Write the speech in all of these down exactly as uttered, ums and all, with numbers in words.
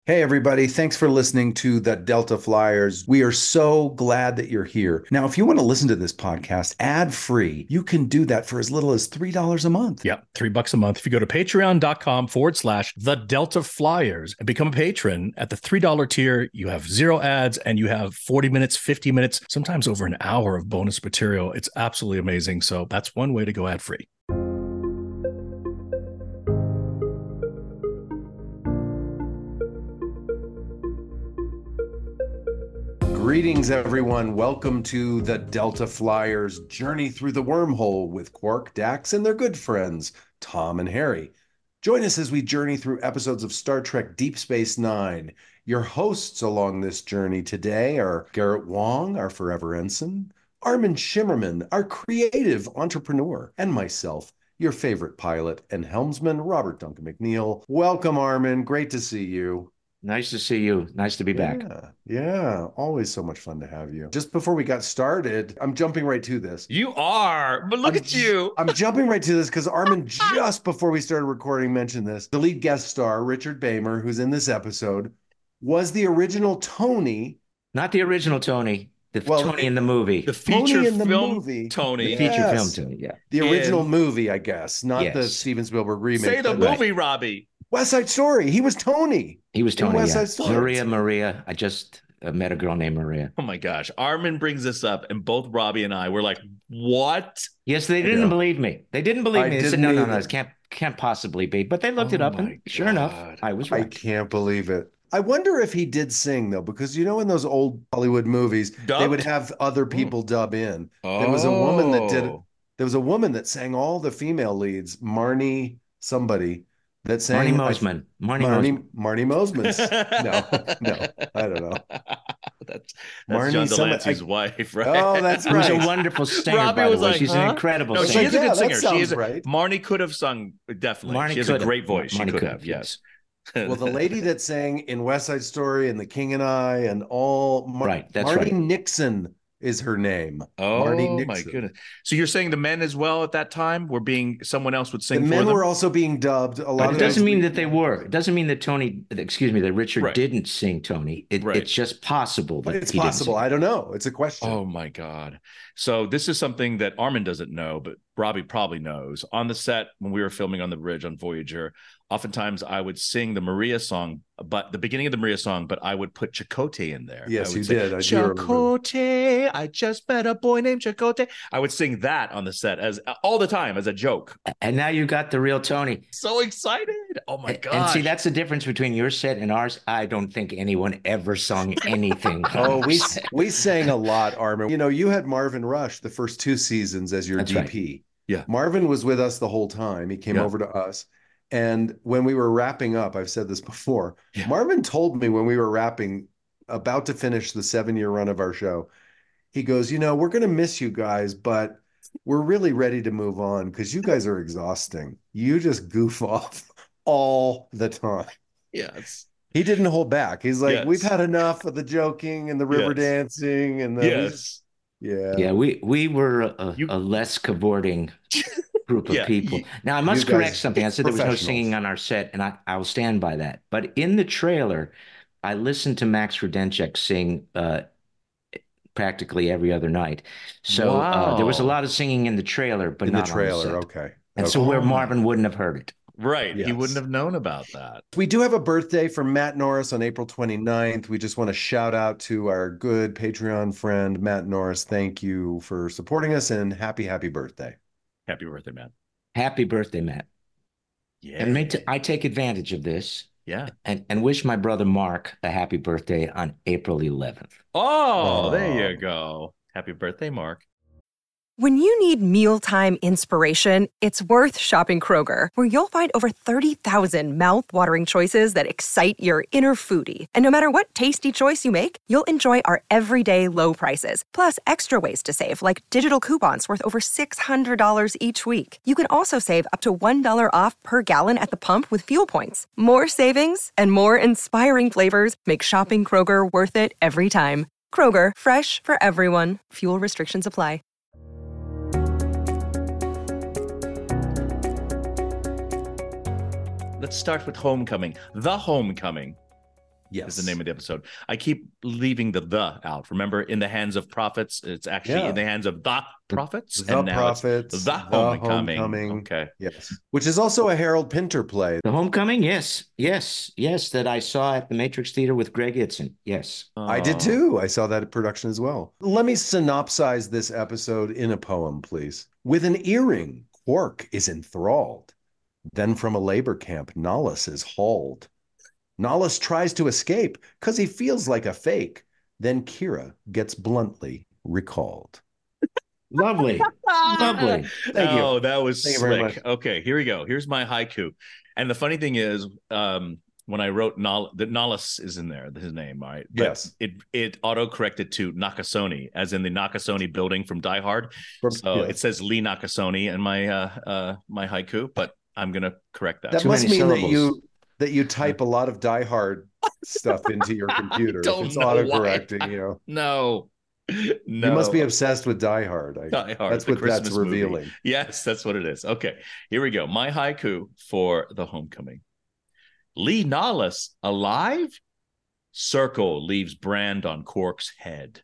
Hey, everybody. Thanks for listening to the Delta Flyers. We are so glad that you're here. Now, if you want to listen to this podcast ad free, you can do that for as little as three dollars a month. Yep, three bucks a month. If you go to patreon.com forward slash the Delta Flyers and become a patron at the three dollars tier, you have zero ads and you have forty minutes, fifty minutes, sometimes over an hour of bonus material. It's absolutely amazing. So that's one way to go ad free. Greetings, everyone. Welcome to the Delta Flyers journey through the wormhole with Quark, Dax, and their good friends, Tom and Harry. Join us as we journey through episodes of Star Trek Deep Space Nine. Your hosts along this journey today are Garrett Wang, our forever ensign, Armin Shimmerman, our creative entrepreneur, and myself, your favorite pilot and helmsman, Robert Duncan McNeil. Welcome, Armin. Great to see you. Nice to see you. Nice to be back. Yeah, yeah, always so much fun to have you. Just before we got started, I'm jumping right to this. You are, but look I'm, at you. I'm jumping right to this because Armin, just before we started recording, mentioned this. The lead guest star, Richard Beymer, who's in this episode, was the original Tony. Not the original Tony, the Well, Tony in the movie. The feature Tony in the film movie. Tony. The feature Yes. film Tony, yeah. The original And- movie, I guess, not the Yes. Steven Spielberg remake. Say the but- movie, Robbie. West Side Story. He was Tony. He was In Tony, West yeah. Side Story. Maria, Maria. I just uh, met a girl named Maria. Oh my gosh. Armin brings this up, and both Robbie and I were like, what? Yes, they didn't Yeah. believe me. They didn't believe I me. They said, didn't no, no, either. no, it can't, can't possibly be. But they looked Oh it up, my and sure enough, God. I was I right. can't believe it. I wonder if he did sing, though, because you know, in those old Hollywood movies, they Dubbed? would have other people dub in. There was a woman that did it. Oh. There was a woman that sang all the female leads, Marnie somebody that sang Marnie I- Mosman. Marnie, Marnie Mosman. Marnie Mosman's. No, no, I don't know. That's, that's Marnie John somebody- Delancey's I- wife, right? Oh, that's Who's a right. wonderful singer, Robbie by the was way. like, She's huh? an incredible No, singer. she is a Yeah, good that singer. She sounds is a, right. Marnie could have sung, definitely. Marnie she has could a have. great voice. Marnie she could, could have, have, yes. Well, the lady that sang in West Side Story and The King and I and all Mar- Right, that's Marnie right. Nixon is her name. Oh Marnie my Nixon. goodness! So you're saying the men as well at that time were being someone else would The sing for men them? were also being dubbed. A lot But of it doesn't those- mean that they were. It doesn't mean that Tony, excuse me, that Richard Right. didn't sing Tony. It, Right. It's just possible that But it's he didn't possible. sing. I don't know. It's a question. Oh my God. So this is something that Armin doesn't know, but Robbie probably knows. On the set, when we were filming on the bridge on Voyager, oftentimes I would sing the Maria song, but the beginning of the Maria song, but I would put Chakotay in there. Yes, I would you say, did. I do remember. Chakotay, I just met a boy named Chakotay. I would sing that on the set as all the time as a joke. And now you got the real Tony. So excited. Oh my And- God. And see, that's the difference between your set and ours. I don't think anyone ever sung anything. on Oh, our we set. we sang a lot, Armin. You know, you had Marvin Rush the first two seasons as your That's D right. P. Yeah. Marvin was with us the whole time. He came Yeah. over to us. And when we were wrapping up, I've said this before, Yeah. Marvin told me when we were wrapping, about to finish the seven-year run of our show, he goes, you know, we're going to miss you guys, but we're really ready to move on because you guys are exhausting. You just goof off all the time. Yes. He didn't hold back. He's like, Yes. we've had enough of the joking and the river Yes. dancing and the Yes. yeah. Yeah, we we were a, You- a less cavorting group of Yeah, people. you- Now, I must you guys- correct something. I said there was no professionals. singing on our set, and I, I will stand by that. But in the trailer, I listened to Max Rudenchek sing uh, practically every other night. So uh, there was a Wow. lot of singing in the trailer, but In the not on trailer, set. okay. And Okay. so where Oh. Marvin wouldn't have heard it. Right. He Yes. wouldn't have known about that. We do have a birthday from Matt Norris on April twenty-ninth. We just want to shout out to our good Patreon friend, Matt Norris. Thank you for supporting us and happy, happy birthday. Happy birthday, man. Happy birthday, Matt. Yeah. And may t- I take advantage of this yeah. and, and wish my brother Mark a happy birthday on April eleventh. Oh, Oh. there you go. Happy birthday, Mark. When you need mealtime inspiration, it's worth shopping Kroger, where you'll find over thirty thousand mouthwatering choices that excite your inner foodie. And no matter what tasty choice you make, you'll enjoy our everyday low prices, plus extra ways to save, like digital coupons worth over six hundred dollars each week. You can also save up to one dollar off per gallon at the pump with fuel points. More savings and more inspiring flavors make shopping Kroger worth it every time. Kroger, fresh for everyone. Fuel restrictions apply. Let's start with Homecoming. The Homecoming. Yes. is the name of the episode. I keep leaving the the out. Remember, in the hands of prophets, it's actually Yeah. in the hands of the prophets. The and now Prophets, it's the, The homecoming. Homecoming. Okay. Yes. Which is also a Harold Pinter play. The Homecoming, yes, yes, yes, that I saw at the Matrix Theater with Greg Itzin. Yes. I did Oh. too. I saw that production as well. Let me synopsize this episode in a poem, please. With an earring, Quark is enthralled. Then from a labor camp, Nahlas is hauled. Nahlas tries to escape because he feels like a fake. Then Kira gets bluntly recalled. Lovely. Lovely. Thank you. Oh, that was Thank you very slick. much. Okay, here we go. Here's my haiku. And the funny thing is, um, when I wrote Nal, the Nahlas is in there, his name, all right? But Yes. It it auto corrected to Nakasone, as in the Nakasone building from Die Hard. From- So yeah. it says Lee Nakasone in my uh uh my haiku, but I'm gonna correct that. That Too must many mean that syllables. you that you type a lot of Die Hard stuff into your computer. If don't it's know why. autocorrecting, you know. No, no. You must be obsessed with Die Hard. I, Die Hard, that's the what that's Christmas movie. revealing. Yes, that's what it is. Okay, here we go. My haiku for the Homecoming. Lee Nahlas alive? Circle leaves brand on Quark's head.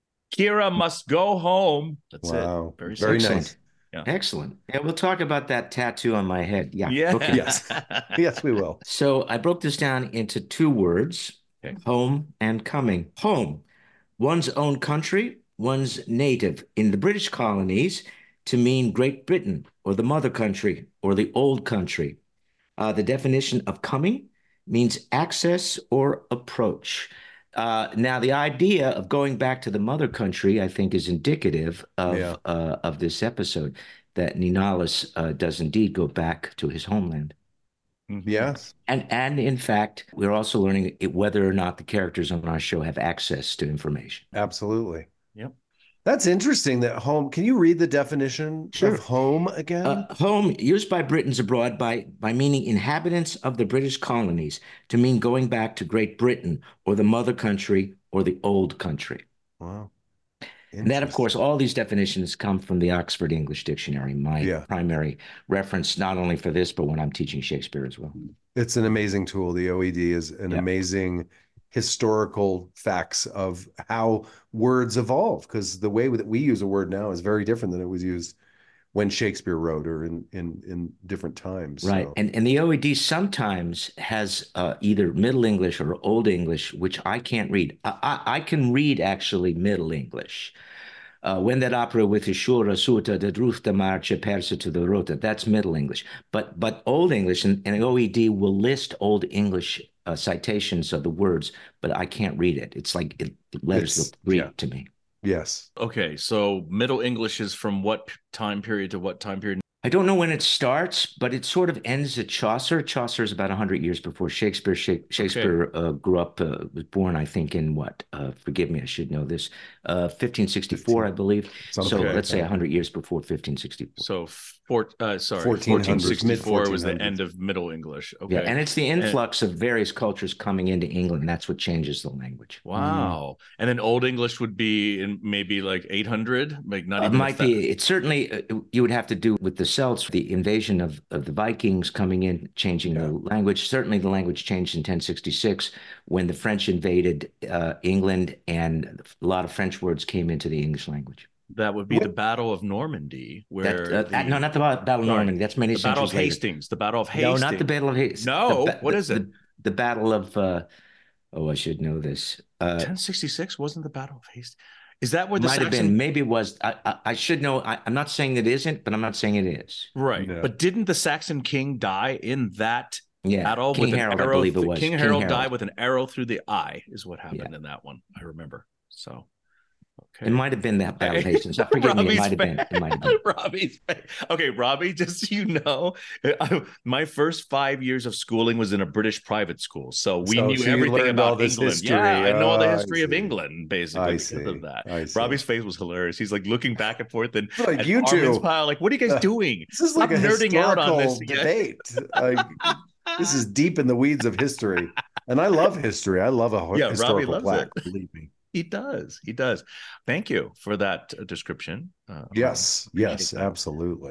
Kira must go home. That's Wow. it. Very, Very simple. nice. Yeah. Excellent. Yeah, we'll talk about that tattoo on my head. Yeah. Yeah. Okay. Yes. Yes, we will. So I broke this down into two words, Okay. home and coming. Home, one's own country, one's native. In the British colonies, to mean Great Britain or the mother country or the old country. Uh, the definition of coming means access or approach. Uh, now, the idea of going back to the mother country, I think, is indicative of Yeah. uh, of this episode, that Nahlas uh, does indeed go back to his homeland. Mhm. Yes. And and in fact, we're also learning it- whether or not the characters on our show have access to information. Absolutely. Yep. That's interesting that home. Can you read the definition Sure. of home again? Uh, home, used by Britons abroad by, by meaning inhabitants of the British colonies, to mean going back to Great Britain or the mother country or the old country. Wow. And that, of course, all these definitions come from the Oxford English Dictionary, my Yeah. primary reference, not only for this, but when I'm teaching Shakespeare as well. It's an amazing tool. The O E D is an Yeah. amazing historical facts of how words evolve, because the way that we use a word now is very different than it was used when Shakespeare wrote or in in, in different times. Right. So, And and the O E D sometimes has uh, either Middle English or Old English, which I can't read. I, I, I can read actually Middle English. Uh, when that opera with the Shura Suta de Drufta Marche Persa to the Rota, that's Middle English. But but Old English and, and O E D will list Old English uh, citations of the words, but I can't read it. It's like it, the letters It's- look Greek yeah. to me. yes. Okay, so Middle English is from what p- time period to what time period? I don't know when it starts, but it sort of ends at Chaucer. Chaucer is about one hundred years before Shakespeare. Sha- Shakespeare uh, grew up, uh, was born, I think, in what? Uh, forgive me, I should know this. Uh, fifteen sixty-four, I believe. Something So like let's say that. one hundred years before fifteen sixty-four. So four, uh, sorry, fourteen hundreds, fourteen sixty-four was the mid-fourteen hundreds. end of Middle English. Okay. Yeah, and it's the influx of various cultures coming into England. That's what changes the language. Wow. And then Old English would be in maybe like eight hundred, like not It even a might thou- be. It certainly uh, you would have to do with the Celts, the invasion of, of the Vikings coming in, changing the language. Certainly, the language changed in ten sixty-six when the French invaded uh, England, and a lot of French words came into the English language. That would be the Battle of Normandy, where That, uh, the, no, not the Battle of Sorry. Normandy. That's many the Battle of centuries later. Hastings. The Battle of No, Hastings. not the Battle of Hastings. No, The ba- what the- is it? The, the Battle of. Uh, oh, I should know this. Uh, ten sixty-six wasn't the Battle of Hastings. Is that where the might have Saxon been. Maybe it was. I, I, I should know. I, I'm not saying it isn't, but I'm not saying it is. Right. Yeah. But didn't the Saxon king die in that Yeah, battle King with Harold, an I arrow? believe it th- was. King, King Harold, Harold. died with an arrow through the eye, is what happened Yeah. in that one. I remember. So, okay. It might have been that Battle of Hastings. Forgive me. It Robbie's might have been. face. It might have been. Robbie's face. Okay, Robbie, just so you know, I- my first five years of schooling was in a British private school. So we So- knew so you everything learned all about this England. history. Yeah, I know all the Oh, I history of see. England, basically, I because see. of that. I see. Robbie's face was hilarious. He's like looking back and forth and Like at you Armin's two. pile, like, what are you guys Uh, doing? This is like Stop a nerding out on historical this, you guys. debate. Like, this is deep in the weeds of history, and I love history. I love a ho- Yeah, Robbie historical loves plaque. it. Believe me. He does. He does. Thank you for that uh, description. Uh, Yes, appreciate yes, that. absolutely.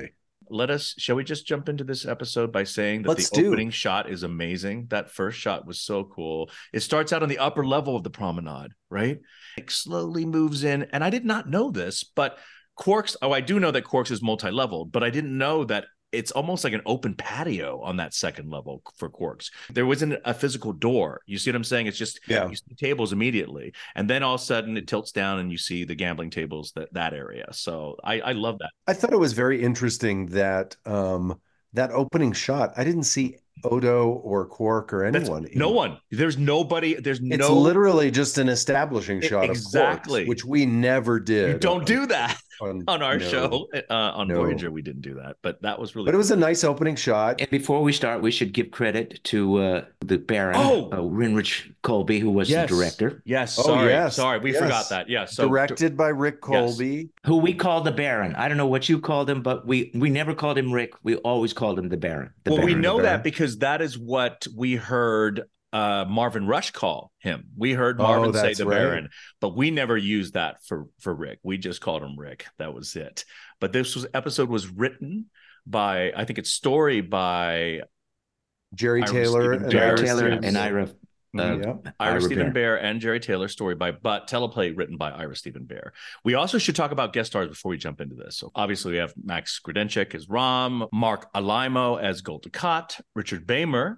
let us, shall we just jump into this episode by saying that Let's the do. opening shot is amazing? That first shot was so cool. It starts out on the upper level of the promenade, right? It slowly moves in. And I did not know this, but Quark's, oh, I do know that Quark's is multi-leveled, but I didn't know that it's almost like an open patio on that second level for Quark's. There wasn't a physical door. You see what I'm saying? It's just, yeah. you see tables immediately. And then all of a sudden it tilts down and you see the gambling tables, that, that area. So I, I love that. I thought it was very interesting that um, that opening shot, I didn't see Odo or Quark or anyone. That's, no one. There's nobody. There's it's no. literally just an establishing shot exactly. of Quark, which we never did. You don't on, do that on, on our no, show. Uh, on no. Voyager, we didn't do that, but that was really. But it was a nice opening shot. And before we start, we should give credit to uh, the Baron, oh. uh, Rinrich Colby, who was yes. the director. Yes. Oh, sorry. yes. Sorry. We yes. forgot that. Yes. So, Directed by Rick Colby. Yes. Who we call the Baron. I don't know what you called him, but we we never called him Rick. We always called him the Baron. The well, Baron. we know that because that is what we heard uh, Marvin Rush call him. We heard Marvin oh, say the right. Baron, but we never used that for, for Rick. We just called him Rick. That was it. But this was episode was written by, I think it's story by Jerry Ira Taylor Stephen and Jerry Ira Taylor Stephen. and Ira. Uh, yeah. Ira, Ira Stephen Bear. Bear and Jerry Taylor, story by, but teleplay written by Ira Stephen Bear. We also should talk about guest stars before we jump into this. So obviously we have Max Grudenchik as Rom, Mark Alaimo as Gul Dukat, Richard Beymer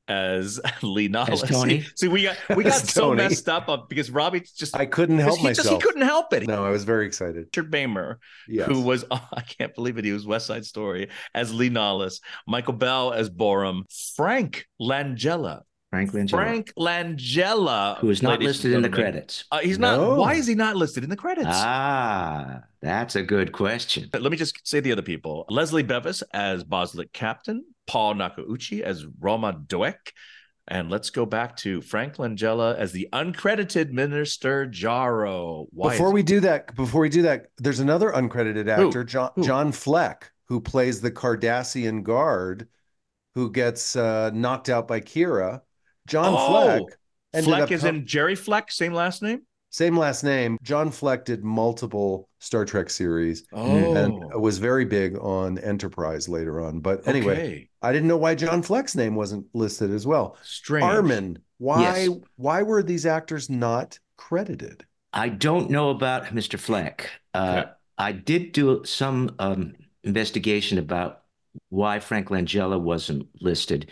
as Lee Nahlas. As Tony. See, see, we got we got As so Tony. messed up uh, because Robbie just I couldn't help he myself. Just, he couldn't help it. No, I was very excited. Richard Beymer, Yes. who was, oh, I can't believe it, he was West Side Story as Lee Nahlas, Michael Bell as Borum, Frank Langella. Frank Langella. Frank Langella, who is not ladies listed and in the gentlemen. credits. Uh, he's No. not. Why is he not listed in the credits? Ah, that's a good question. Let me just say the other people. Leslie Bevis as Boslick Captain, Paul Nakauchi as Roma Doek, and let's go back to Frank Langella as the uncredited Minister Jaro. Why Before is- we do that, before we do that, there's another uncredited actor, John, Who? John Fleck, who plays the Cardassian guard who gets uh, knocked out by Kira. John Oh, Fleck. ended Fleck up is com- in Jerry Fleck, same last name? Same last name. John Fleck did multiple Star Trek series Oh. and was very big on Enterprise later on. But anyway, Okay. I didn't know why John Fleck's name wasn't listed as well. Strange. Armin, why Yes. why were these actors not credited? I don't know about Mister Fleck. Uh, Okay. I did do some um, investigation about why Frank Langella wasn't listed.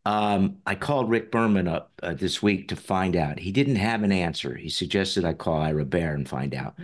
Um, I called Rick Berman up uh, this week to find out. He didn't have an answer. He suggested I call Ira Bear and find out,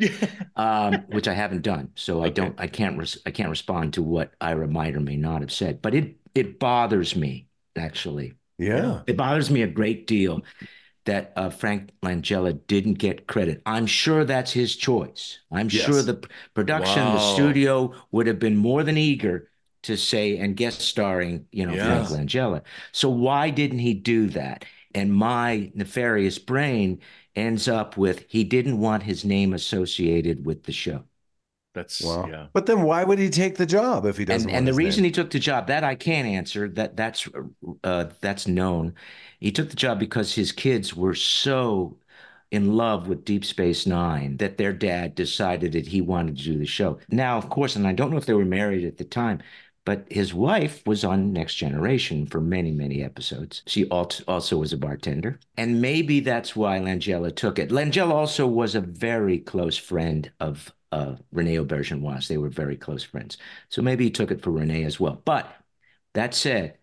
um, which I haven't done. So I Okay. don't. I can't. Res- I can't respond to what Ira might or may not have said. But it it bothers me actually. Yeah. It bothers me a great deal that uh, Frank Langella didn't get credit. I'm sure that's his choice. I'm Yes. sure the p- production, the Wow. studio would have been more than eager to say and guest starring, you know, Yes. Frank Langella. So why didn't he do that? And my nefarious brain ends up with he didn't want his name associated with the show. That's, Wow. yeah. But then why would he take the job if he doesn't And, want and the his reason name? he took the job that I can't answer that that's uh, that's known. He took the job because his kids were so in love with Deep Space Nine that their dad decided that he wanted to do the show. Now, of course, and I don't know if they were married at the time, but his wife was on Next Generation for many, many episodes. She also was a bartender. And maybe that's why Langella took it. Langella also was a very close friend of uh, Rene Auberjonois. They were very close friends. So maybe he took it for Rene as well. But that said,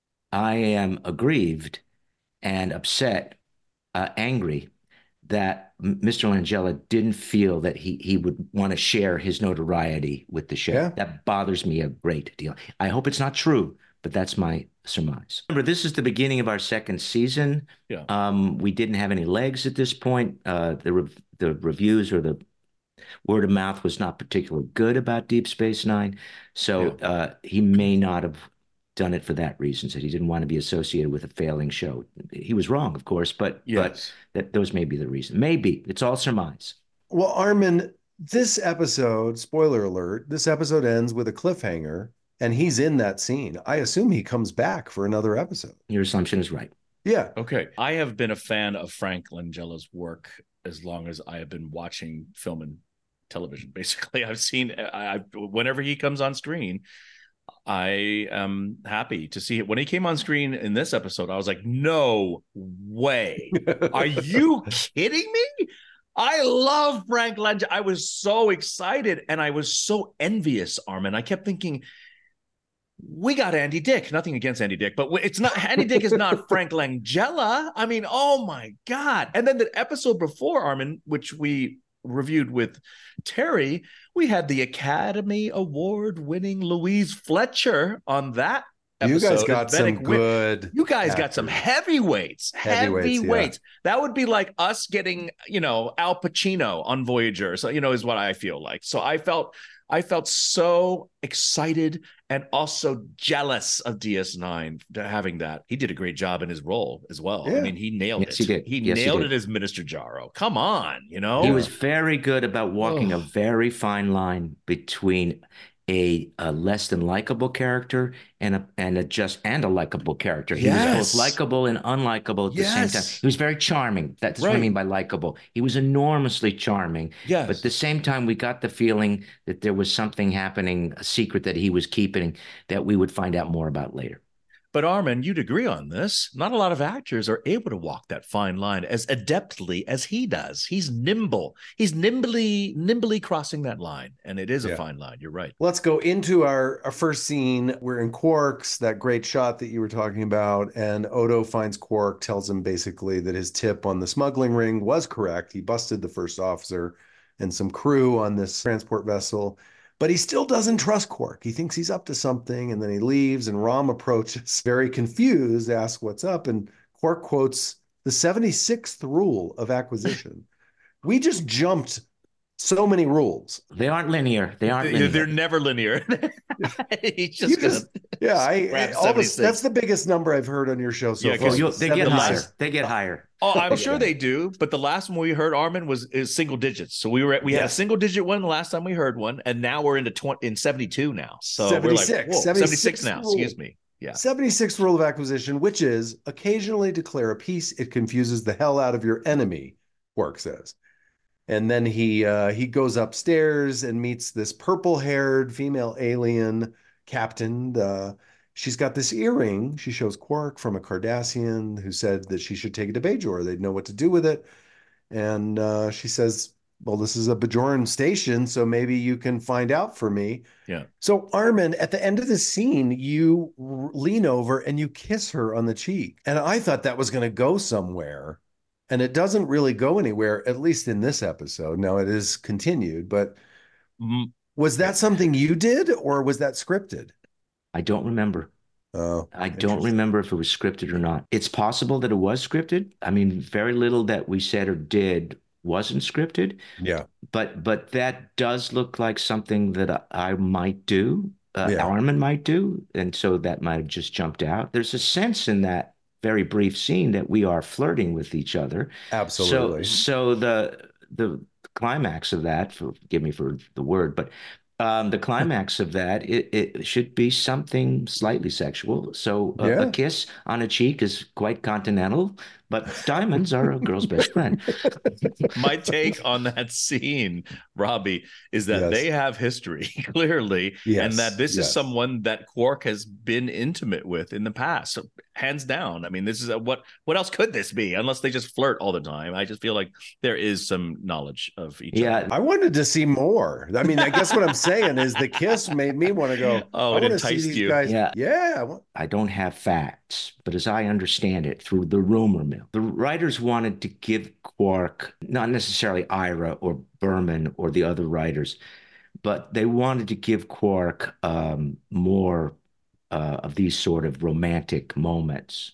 I am aggrieved and upset, uh, angry that Mister Langella didn't feel that he he would want to share his notoriety with the show. Yeah. That bothers me a great deal. I hope it's not true, but that's my surmise. Remember, this is the beginning of our second season. Yeah. Um, we didn't have any legs at this point. Uh, the rev- the reviews or the word of mouth was not particularly good about Deep Space Nine, so Yeah. uh, he may not have done it for that reason. That he didn't want to be associated with a failing show. He was wrong, of course, but Yes. but that those may be the reason. Maybe it's all surmise. Well, Armin, this episode, spoiler alert, this episode ends with a cliffhanger and he's in that scene. I assume he comes back for another episode. Your assumption is right. Yeah. Okay. I have been a fan of Frank Langella's work as long as I have been watching film and television. Basically, I've seen I, I whenever he comes on screen, I am happy to see it. When he came on screen in this episode, I was like, no way. Are you kidding me? I love Frank Langella. I was so excited and I was so envious, Armin. I kept thinking, we got Andy Dick. Nothing against Andy Dick, but it's not, Andy Dick is not Frank Langella. I mean, oh my God. And then the episode before, Armin, which we reviewed with Terry, we had the Academy Award winning Louise Fletcher on that episode. You guys got some Vedic good Wit. You guys actors. got some heavyweights. Heavyweights, Heavyweights. yeah. That would be like us getting, you know, Al Pacino on Voyager. So, you know, is what I feel like. So I felt I felt so excited and also jealous of D S nine having that. He did a great job in his role as well. Yeah. I mean, he nailed Yes, it. he did. He Yes, he nailed did. it as Minister Jarro. Come on, you know? He was very good about walking a Oh. very fine line between a, a less than likable character and a and a just and a likable character. He Yes. was both likable and unlikable at the same Yes. time. He was very charming. That's what I Right. mean by likable. He was enormously charming. Yes. But at the same time, we got the feeling that there was something happening, a secret that he was keeping that we would find out more about later. But Armin, you'd agree on this. Not a lot of actors are able to walk that fine line as adeptly as he does. He's nimble. He's nimbly, nimbly crossing that line. And it is a Yeah. fine line. You're right. Let's go into our, our first scene. We're in Quark's, that great shot that you were talking about. And Odo finds Quark, tells him basically that his tip on the smuggling ring was correct. He busted the first officer and some crew on this transport vessel. But he still doesn't trust Quark. He thinks he's up to something, and then he leaves, and Rom approaches, very confused, asks what's up, and Quark quotes the seventy-sixth rule of acquisition. We just jumped so many rules. They aren't linear. They aren't They're, linear. they're never linear. He's You just, just- gonna Yeah, I, Rap I all this, seventy-six. that's the biggest number I've heard on your show so Yeah, far. 'cause You'll- they get higher. seventy-six. They get higher. Oh, I'm sure they do. But the last one we heard, Armin, was is single digits. So we were at, we had a Yes. single digit one the last time we heard one, and now we're into twenty in seventy-two now. So seventy-six. we're like, whoa, seventy-six seventy-six now. rule. Excuse me. Yeah. seventy-sixth rule of acquisition, which is occasionally declare a peace. It confuses the hell out of your enemy, Quark says. And then he uh, he goes upstairs and meets this purple-haired female alien captain. Uh, she's got this earring. She shows Quark from a Cardassian who said that she should take it to Bajor. They'd know what to do with it. And uh, she says, well, this is a Bajoran station, so maybe you can find out for me. Yeah. So Armin, at the end of the scene, you r- lean over and you kiss her on the cheek. And I thought that was going to go somewhere. And it doesn't really go anywhere, at least in this episode. Now it is continued, but Mm, was that something you did or was that scripted? I don't remember. Oh, I don't interesting. remember if it was scripted or not. It's possible that it was scripted. I mean, very little that we said or did wasn't scripted, Yeah. but but that does look like something that I, I might do, uh, Yeah. Armin might do, and so that might have just jumped out. There's a sense in that very brief scene that we are flirting with each other. Absolutely. So so the the climax of that, forgive me for the word, but um, the climax of that, it, it should be something slightly sexual. So a, Yeah. a kiss on a cheek is quite continental, but diamonds are a girl's best friend. my take on that scene, Robbie, is that Yes. they have history clearly, Yes, and that this yes. is someone that Quark has been intimate with in the past. So, hands down. I mean, this is a, what what else could this be unless they just flirt all the time? I just feel like there is some knowledge of each Yeah. other. I wanted to see more. I mean, I guess what I'm saying is the kiss made me want to go, Oh, I it want to see enticed these you. guys. Yeah. Yeah. I want- I don't have facts, but as I understand it through the rumor mill, the writers wanted to give Quark, not necessarily Ira or Berman or the other writers, but they wanted to give Quark um, more uh, of these sort of romantic moments.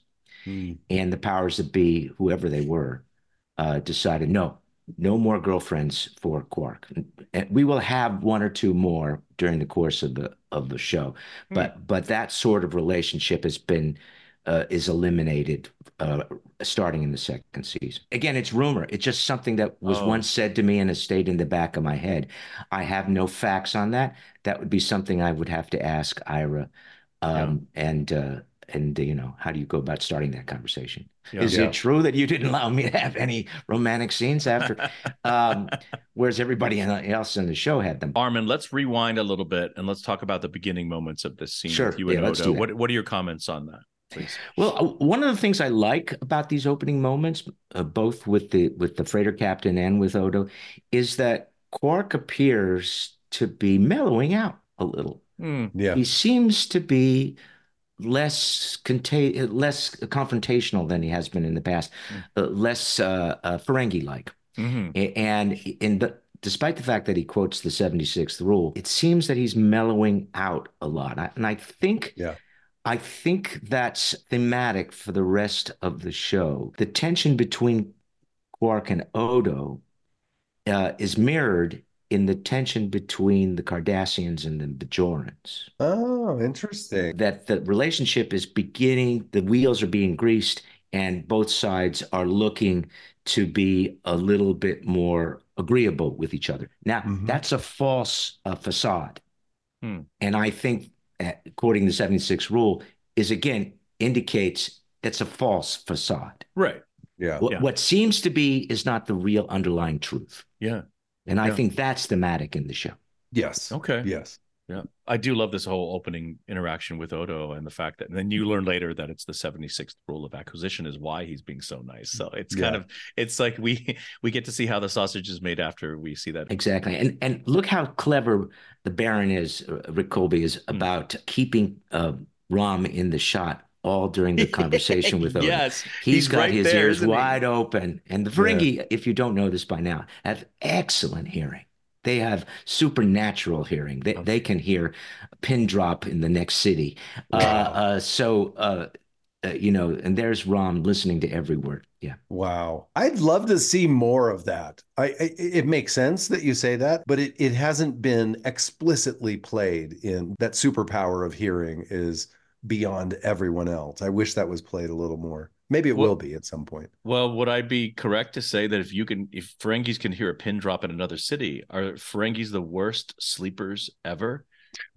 And the powers that be, whoever they were, uh, decided no, no more girlfriends for Quark. And we will have one or two more during the course of the of the show, but but that sort of relationship has been uh, is eliminated uh, starting in the second season. Again, it's rumor. It's just something that was Oh. once said to me and has stayed in the back of my head. I have no facts on that. That would be something I would have to ask Ira. Um, and uh, and you know, how do you go about starting that conversation? Yeah. Is Yeah. it true that you didn't allow me to have any romantic scenes after? um, whereas everybody else in the show had them. Armin, let's rewind a little bit and let's talk about the beginning moments of this scene Sure. with you Yeah, and let's Odo. do that. What What are your comments on that, please? Well, uh, one of the things I like about these opening moments, uh, both with the with the freighter captain and with Odo, is that Quark appears to be mellowing out a little. Hmm. Yeah. He seems to be less conta- less confrontational than he has been in the past, uh, less uh, uh, Ferengi-like. Mhm. A- And in the, despite the fact that he quotes the seventy-sixth rule, it seems that he's mellowing out a lot. I- And I think, Yeah. I think that's thematic for the rest of the show. The tension between Quark and Odo uh, is mirrored in the tension between the Cardassians and the Bajorans. Oh, interesting. That the relationship is beginning, the wheels are being greased, and both sides are looking to be a little bit more agreeable with each other. Now, Mhm. that's a false uh, facade. Hmm. And I think, uh, quoting the seventy-sixth rule, is again indicates it's a false facade. Right. Yeah. What, Yeah. what seems to be is not the real underlying truth. Yeah. And I Yeah. think that's thematic in the show. Yes. Okay. Yes. Yeah. I do love this whole opening interaction with Odo and the fact that, and then you learn later that it's the seventy-sixth rule of acquisition is why he's being so nice. So it's kind Yeah. of, it's like we, we get to see how the sausage is made after we see that. Exactly. And and look how clever the Baron is, uh, Rick Colby is about keeping uh, Rom in the shot all during the conversation with Odo. Yes. He's got right his there, ears isn't he? wide open. And the Ferengi, if you don't know this by now, have excellent hearing. They have supernatural hearing. They, they can hear a pin drop in the next city. Uh, uh, so, uh, uh, you know, and there's Rom listening to every word. Yeah. Wow. I'd love to see more of that. I, I it makes sense that you say that, but it, it hasn't been explicitly played in that superpower of hearing is beyond everyone else. I wish that was played a little more. Maybe it Well- will be at some point. Well, would I be correct to say that if you can, if Ferengis can hear a pin drop in another city, are Ferengis the worst sleepers ever?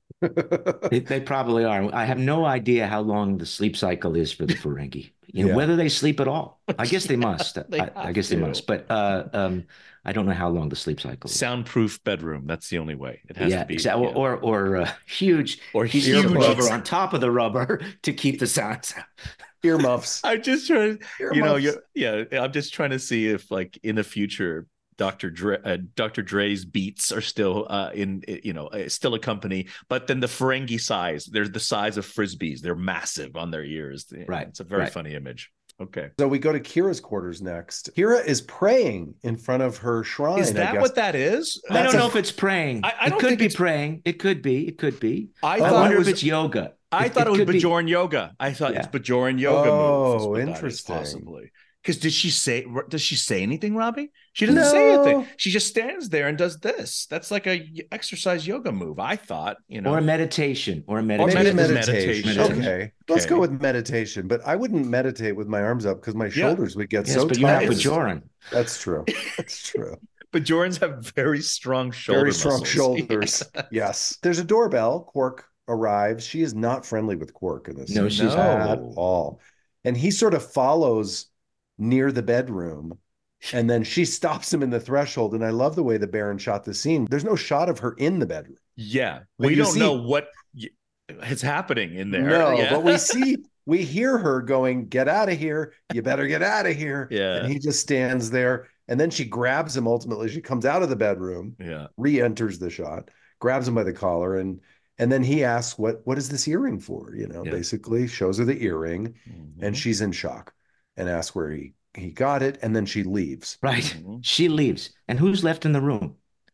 They, they probably are. I have no idea how long the sleep cycle is for the Ferengi. You know, Yeah. whether they sleep at all. I guess they must. They I, I have guess they to. must. But uh, um, I don't know how long the sleep cycle is. Soundproof bedroom. That's the only way. It has yeah, to be. exactly. yeah. Or or, or uh, huge Or piece of huge. rubber on top of the rubber to keep the sounds out. Earmuffs. I'm just trying, Earmuffs. you know, you yeah, I'm just trying to see if, like, in the future, Doctor Dre, uh, Doctor Dre's beats are still uh, in, you know, uh, still a company, but then the Ferengi size, they're the size of frisbees. They're massive on their ears. Right, It's a very right. funny image. Okay. So we go to Kira's quarters next. Kira is praying in front of her shrine. Is I that guess. what that is? I That's don't a- know if it's praying. I- I it don't could think be it's- praying. It could be. It could be. I I thought wonder it was. if it's yoga. I It- thought it, it was could be- Bajoran yoga. I thought Yeah. it's Bajoran yoga Oh, move. is what that is, interesting. possibly. Because did she say? Does she say anything, Robbie? She doesn't say No. anything. She just stands there and does this. That's like a y- exercise yoga move. I thought, you know. Or a meditation. Or a Maybe meditation. a Medi- meditation. meditation. Okay. Let's Okay. go with meditation. But I wouldn't meditate with my arms up because my shoulders would get Yes, so but you have tired. Bajoran. That's true. That's true. Bajorans have very strong shoulder Very strong muscles. shoulders. Yes. There's a doorbell. Quark arrives. She is not friendly with Quark in this No, scene she's at not. all. And he sort of follows near the bedroom. And then she stops him in the threshold. And I love the way the Baron shot the scene. There's no shot of her in the bedroom. Yeah, But we you don't see- know what y- is happening in there. No, yeah. but we see, we hear her going, "Get out of here. You better get out of here." Yeah. And he just stands there. And then she grabs him. Ultimately, she comes out of the bedroom, yeah, re-enters the shot, grabs him by the collar, and and then he asks, "What what is this earring for?" You know, Yeah. basically shows her the earring, Mhm. and she's in shock, and asks where he he got it, and then she leaves. Right. Mhm. She leaves. And who's left in the room?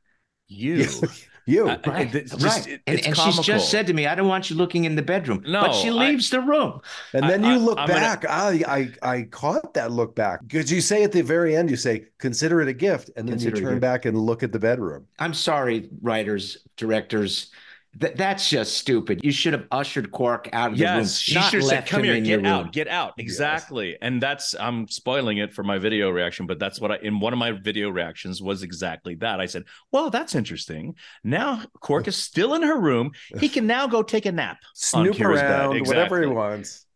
you. You, I- Right. it's just- right. it- and it's and comical. she's just said to me, I don't want you looking in the bedroom. No, but she I- leaves the room. and then I- you I- look I'm gonna- back. I I I caught that look back because you say at the very end, you say, "Consider it a gift," and then Consider it you a turn gift. back and look at the bedroom. I'm sorry, writers, directors. Th- that's just stupid. You should have ushered Quark out of the room. Yes, she not should have said, left "Come him here, in get your out, room." get out." Exactly, and that's I'm spoiling it for my video reaction, but that's what I in one of my video reactions was exactly that. I said, "Well, that's interesting. Now Quark is still in her room. He can now go take a nap on Snoop Kira's bed." around, whatever he Exactly. wants.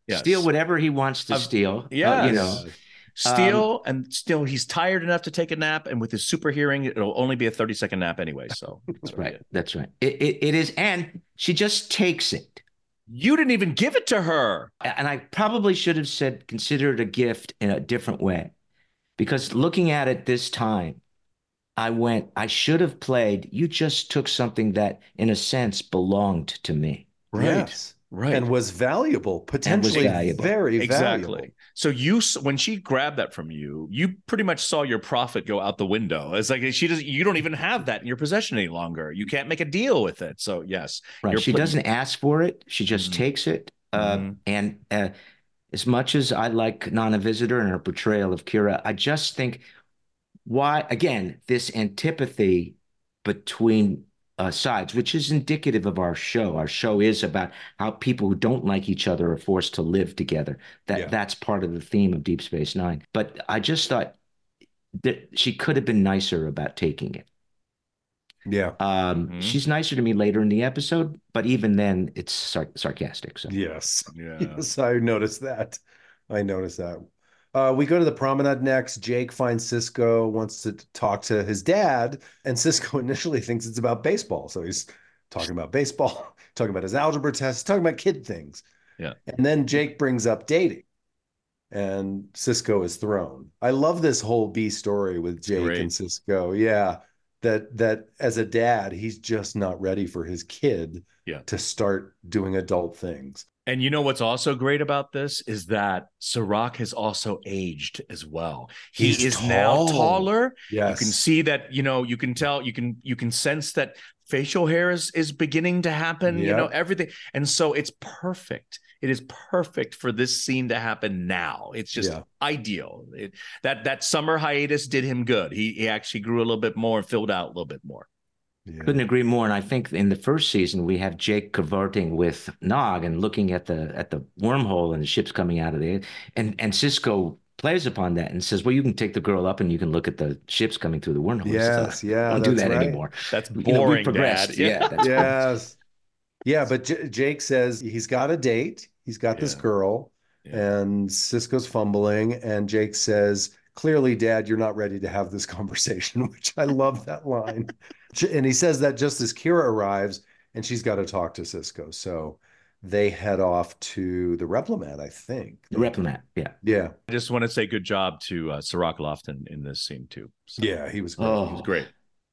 Yes. steal whatever he wants to Uh, steal. yes. Uh, you know, Steal, um, and still he's tired enough to take a nap, and with his super hearing, it'll only be a thirty second nap anyway. So that's right. That's right. It, it, it is. And she just takes it. You didn't even give it to her. And I probably should have said, consider it a gift in a different way. Because looking at it this time, I went, I should have played, you just took something that, in a sense, belonged to me. Right. Yes. Right. And was valuable, potentially was valuable. very exactly. valuable. So you, when she grabbed that from you, you pretty much saw your profit go out the window. It's like she doesn't, you don't even have that in your possession any longer. You can't make a deal with it. So yes. Right. She doesn't ask for it. She just mm-hmm. takes it. Uh, mm-hmm. And uh, as much as I like Nana Visitor and her portrayal of Kira, I just think why, again, this antipathy between Uh, sides, which is indicative of our show. Our show is about how people who don't like each other are forced to live together. That yeah. That's part of the theme of Deep Space Nine. But I just thought that she could have been nicer about taking it. Yeah. Um, mm-hmm. She's nicer to me later in the episode, but even then, it's sar- sarcastic. So yes, yeah. yes, I noticed that. I noticed that. Uh, we go to the promenade next. Jake finds Sisko, wants to talk to his dad, and Sisko initially thinks it's about baseball. So he's talking about baseball, talking about his algebra test, talking about kid things. Yeah. And then Jake brings up dating, and Sisko is thrown. I love this whole B story with Jake Great. and Sisko. Yeah. That that as a dad, he's just not ready for his kid yeah. to start doing adult things. And you know what's also great about this is that Sirach has also aged as well. He He's is tall. now taller. Yes. You can see that, you know, you can tell, you can you can sense that facial hair is, is beginning to happen, yep. you know, everything. And so it's perfect. It is perfect for this scene to happen now. It's just yeah. ideal. It, that that summer hiatus did him good. He, he actually grew a little bit more and filled out a little bit more. Yeah. Couldn't agree more. And I think in the first season we have Jake cavorting with Nog and looking at the at the wormhole and the ships coming out of there, and and Sisko plays upon that and says, "Well, you can take the girl up and you can look at the ships coming through the wormhole." Yes, so yeah, don't do that right. anymore. That's boring. You know, we progressed. Dad. Yeah, that's yes, yeah. But J- Jake says he's got a date. He's got yeah. this girl, yeah. and Sisko's fumbling, and Jake says, "Clearly, Dad, you're not ready to have this conversation," which I love that line. And he says that just as Kira arrives, and she's got to talk to Sisko. So they head off to the Replimat, I think. The Replimat, yeah. Yeah. I just want to say good job to uh, Sirach Lofton in this scene, too. So, yeah, he was great. Oh, he was great.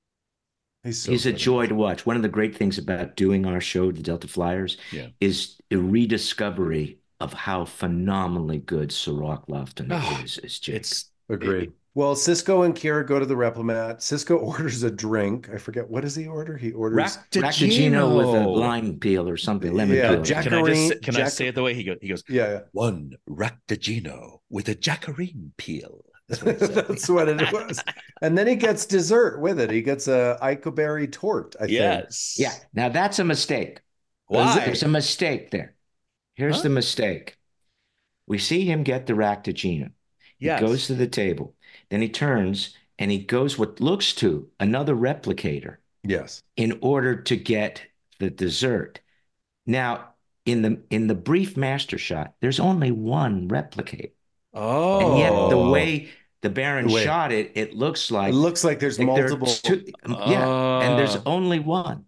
He's, so he's a joy to watch. One of the great things about doing our show, The Delta Flyers, yeah. is a rediscovery of how phenomenally good Sirach Lofton oh, is as Jake. It's agreed. It, Well, Sisko and Kira go to the Replimat. Sisko orders a drink. I forget, what does he order? He orders Raktajino with a lime peel or something. Lemon yeah, peel. Can I just can Jack- I say it the way he goes? He goes, yeah, yeah. One Raktajino with a Jacquarine peel. That's what, That's what it was. And then he gets dessert with it. He gets a Icoberry tort, I yes. think. Yeah. Now that's a mistake. Why? There's a mistake there. Here's huh? the mistake. We see him get the Raktajino. He yes. goes to the table. Then he turns and he goes what looks to another replicator. Yes. In order to get the dessert. Now, in the in the brief master shot, there's only one replicator. Oh. And yet the way the Baron Wait. shot it, it looks like it looks like there's like multiple. Two, oh. Yeah, and there's only one.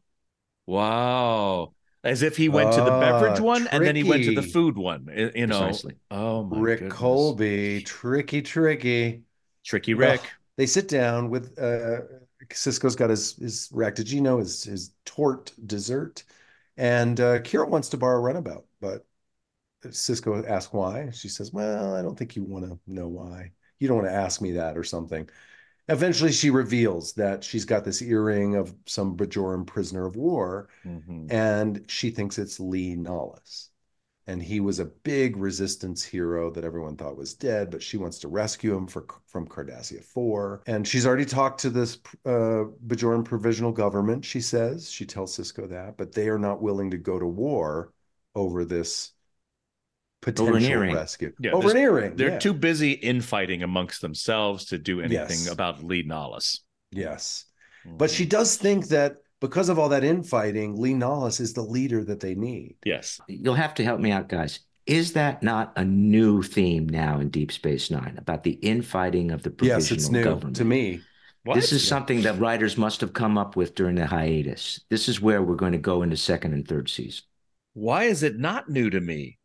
Wow. As if he went to the beverage one tricky. and then he went to the food one. You know. Precisely. Oh my Rick goodness. Colby, tricky, tricky. Tricky Rick. Well, they sit down with uh Sisko's got his his Raktajino, his his tort dessert, and uh Kira wants to borrow Runabout, but Sisko asks why. She says, "Well, I don't think you want to know why. You don't want to ask me that or something." Eventually, she reveals that she's got this earring of some Bajoran prisoner of war, mm-hmm. and she thinks it's Lee Nollis. And he was a big resistance hero that everyone thought was dead, but she wants to rescue him for, from Cardassia four. And she's already talked to this uh, Bajoran provisional government, she says. She tells Sisko that, but they are not willing to go to war over this potential rescue. Yeah, over an earring. They're yeah. too busy infighting amongst themselves to do anything yes. about Lee Nollis. Yes. Mm-hmm. But she does think that because of all that infighting, Lee Nollis is the leader that they need. Yes. You'll have to help me out, guys. Is that not a new theme now in Deep Space Nine about the infighting of the Yes, it's provisional new government? to me. What? This is Yeah. something that writers must have come up with during the hiatus. This is where we're going to go into second and third season. Why is it not new to me?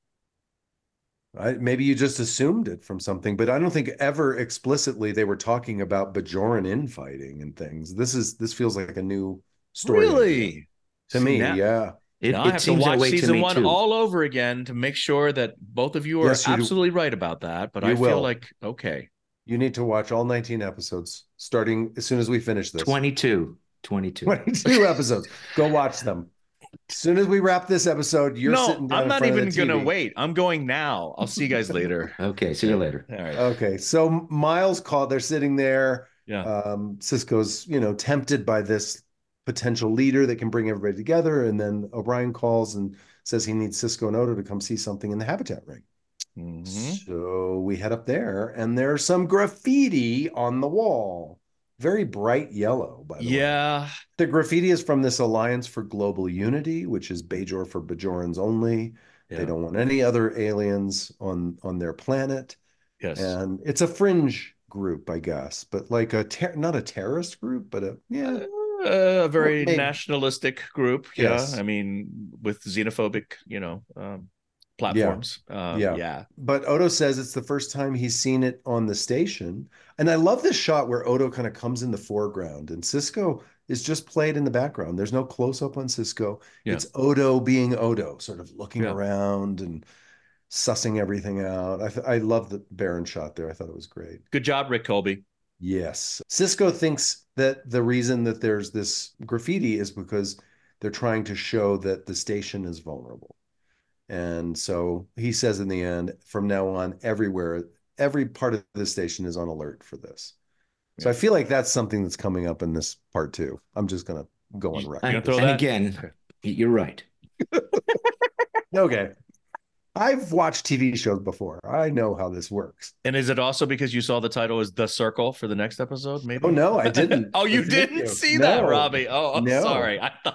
I, maybe you just assumed it from something, but I don't think ever explicitly they were talking about Bajoran infighting and things. This is this feels like a new story idea Really? to See, me. now, Yeah. It, now I it have to seems that watch way to season me one too. all over again to make sure that both of you are Yes, you do. absolutely right about that. But You I feel will. like, okay. You need to watch all nineteen episodes starting as soon as we finish this. twenty-two. twenty-two. twenty-two episodes. Go watch them. As soon as we wrap this episode, you're no, sitting down I'm in not front even of the T V. gonna wait. I'm going now. I'll see you guys later. Okay, see you later. All right. Okay, so Miles called. They're sitting there. Yeah. Um, Cisco's, you know, tempted by this potential leader that can bring everybody together, and then O'Brien calls and says he needs Cisco and Odo to come see something in the habitat ring. Mhm. So we head up there, and there's some graffiti on the wall, very bright yellow, by the way. Yeah. The graffiti is from this Alliance for Global Unity, which is Bajor for Bajorans only. Yeah. They don't want any other aliens on on their planet. Yes. And it's a fringe group, I guess, but like a ter- not a terrorist group, but a yeah, Uh, a very Maybe. nationalistic group. Yes. Yeah. I mean, with xenophobic, you know, um, platforms. Um, Yeah. yeah. But Odo says it's the first time he's seen it on the station. And I love this shot where Odo kind of comes in the foreground and Cisco is just played in the background. There's no close up on Cisco. Yeah. It's Odo being Odo, sort of looking Yeah. around and sussing everything out. I, th- I love the Baron shot there. I thought it was great. Good job, Rick Colby. Yes. Cisco thinks that the reason that there's this graffiti is because they're trying to show that the station is vulnerable. And so he says in the end, from now on, everywhere, every part of the station is on alert for this. So Yeah. I feel like that's something that's coming up in this part too. I'm just going to go on You- record. you gonna throw And that? again, you're right. Okay. I've watched T V shows before. I know how this works. And is it also because you saw the title is The Circle for the next episode? Maybe. Oh, no, I didn't. oh, you Thank didn't you. see No. that, Robbie? Oh, I'm No. sorry. I thought.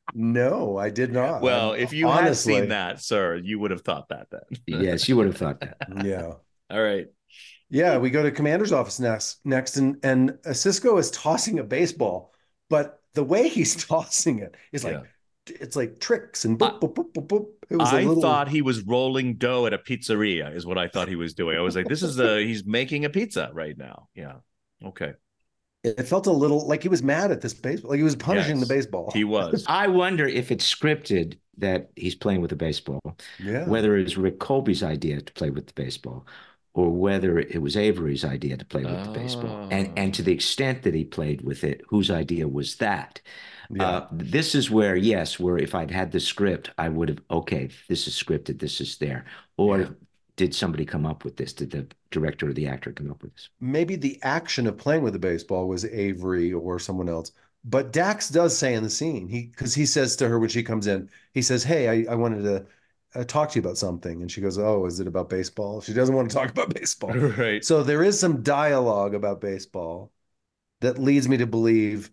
No, I did not. Well, I'm- if you honestly, had seen that, sir, you would have thought that then. Yes, you would have thought that. Yeah. All right. Yeah, we go to Commander's office next, next and and uh, Cisco is tossing a baseball, but the way he's tossing it is like it's like tricks and boop, boop, boop, boop, boop. It was a I little, thought he was rolling dough at a pizzeria, is what I thought he was doing. I was like, this is a he's making a pizza right now. Yeah. Okay. it felt a little like he was mad at this baseball, like he was punishing Yes, the baseball. He was. I wonder if it's scripted that he's playing with the baseball, Yeah. whether it was Rick Colby's idea to play with the baseball, or whether it was Avery's idea to play with the baseball. And and to the extent that he played with it, whose idea was that? Yeah. Uh, this is where, yes, where if I'd had the script, I would have, okay, this is scripted, this is there. Or Yeah. did somebody come up with this? Did the director or the actor come up with this? Maybe the action of playing with the baseball was Avery or someone else. But Dax does say in the scene, he because he says to her when she comes in, he says, "Hey, I, I wanted to uh, talk to you about something." And she goes, "Oh, is it about baseball?" She doesn't want to talk about baseball. Right. So there is some dialogue about baseball that leads me to believe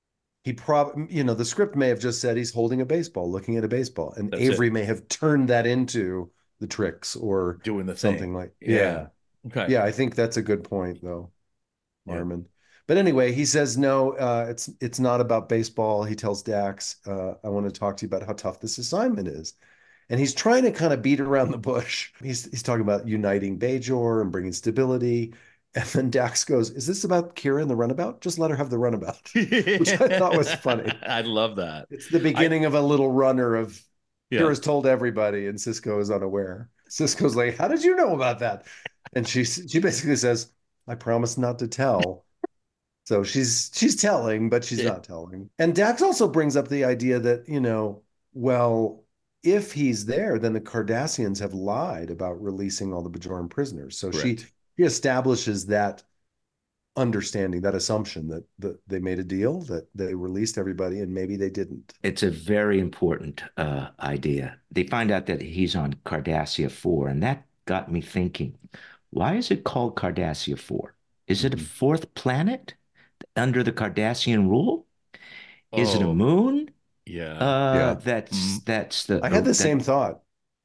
he probably, you know, the script may have just said he's holding a baseball, looking at a baseball, and That's Avery may have turned that into the tricks or Doing the thing. something like, Yeah. yeah. Okay. Yeah, I think that's a good point, though, Yeah. Marmon. But anyway, he says no. Uh, it's it's not about baseball. He tells Dax, uh, "I want to talk to you about how tough this assignment is," and he's trying to kind of beat around the bush. He's he's talking about uniting Bajor and bringing stability, and then Dax goes, "Is this about Kira and the runabout? Just let her have the runabout," which I thought was funny. I love that. It's the beginning of a little runner of Yeah. Kira's told everybody, and Cisco is unaware. Cisco's like, "How did you know about that?" And she she basically says, "I promised not to tell." So she's she's telling, but she's Yeah. not telling. And Dax also brings up the idea that, you know, well, if he's there, then the Cardassians have lied about releasing all the Bajoran prisoners. So she Correct. she establishes that understanding, that assumption that, that they made a deal, that they released everybody, and maybe they didn't. It's a very important uh, idea. They find out that he's on Cardassia four, and that got me thinking, why is it called Cardassia four? Is it a fourth planet under the Cardassian rule? Is it a Oh, moon? Yeah. Uh, Yeah. that's Mm. that's the I had the that- same thought.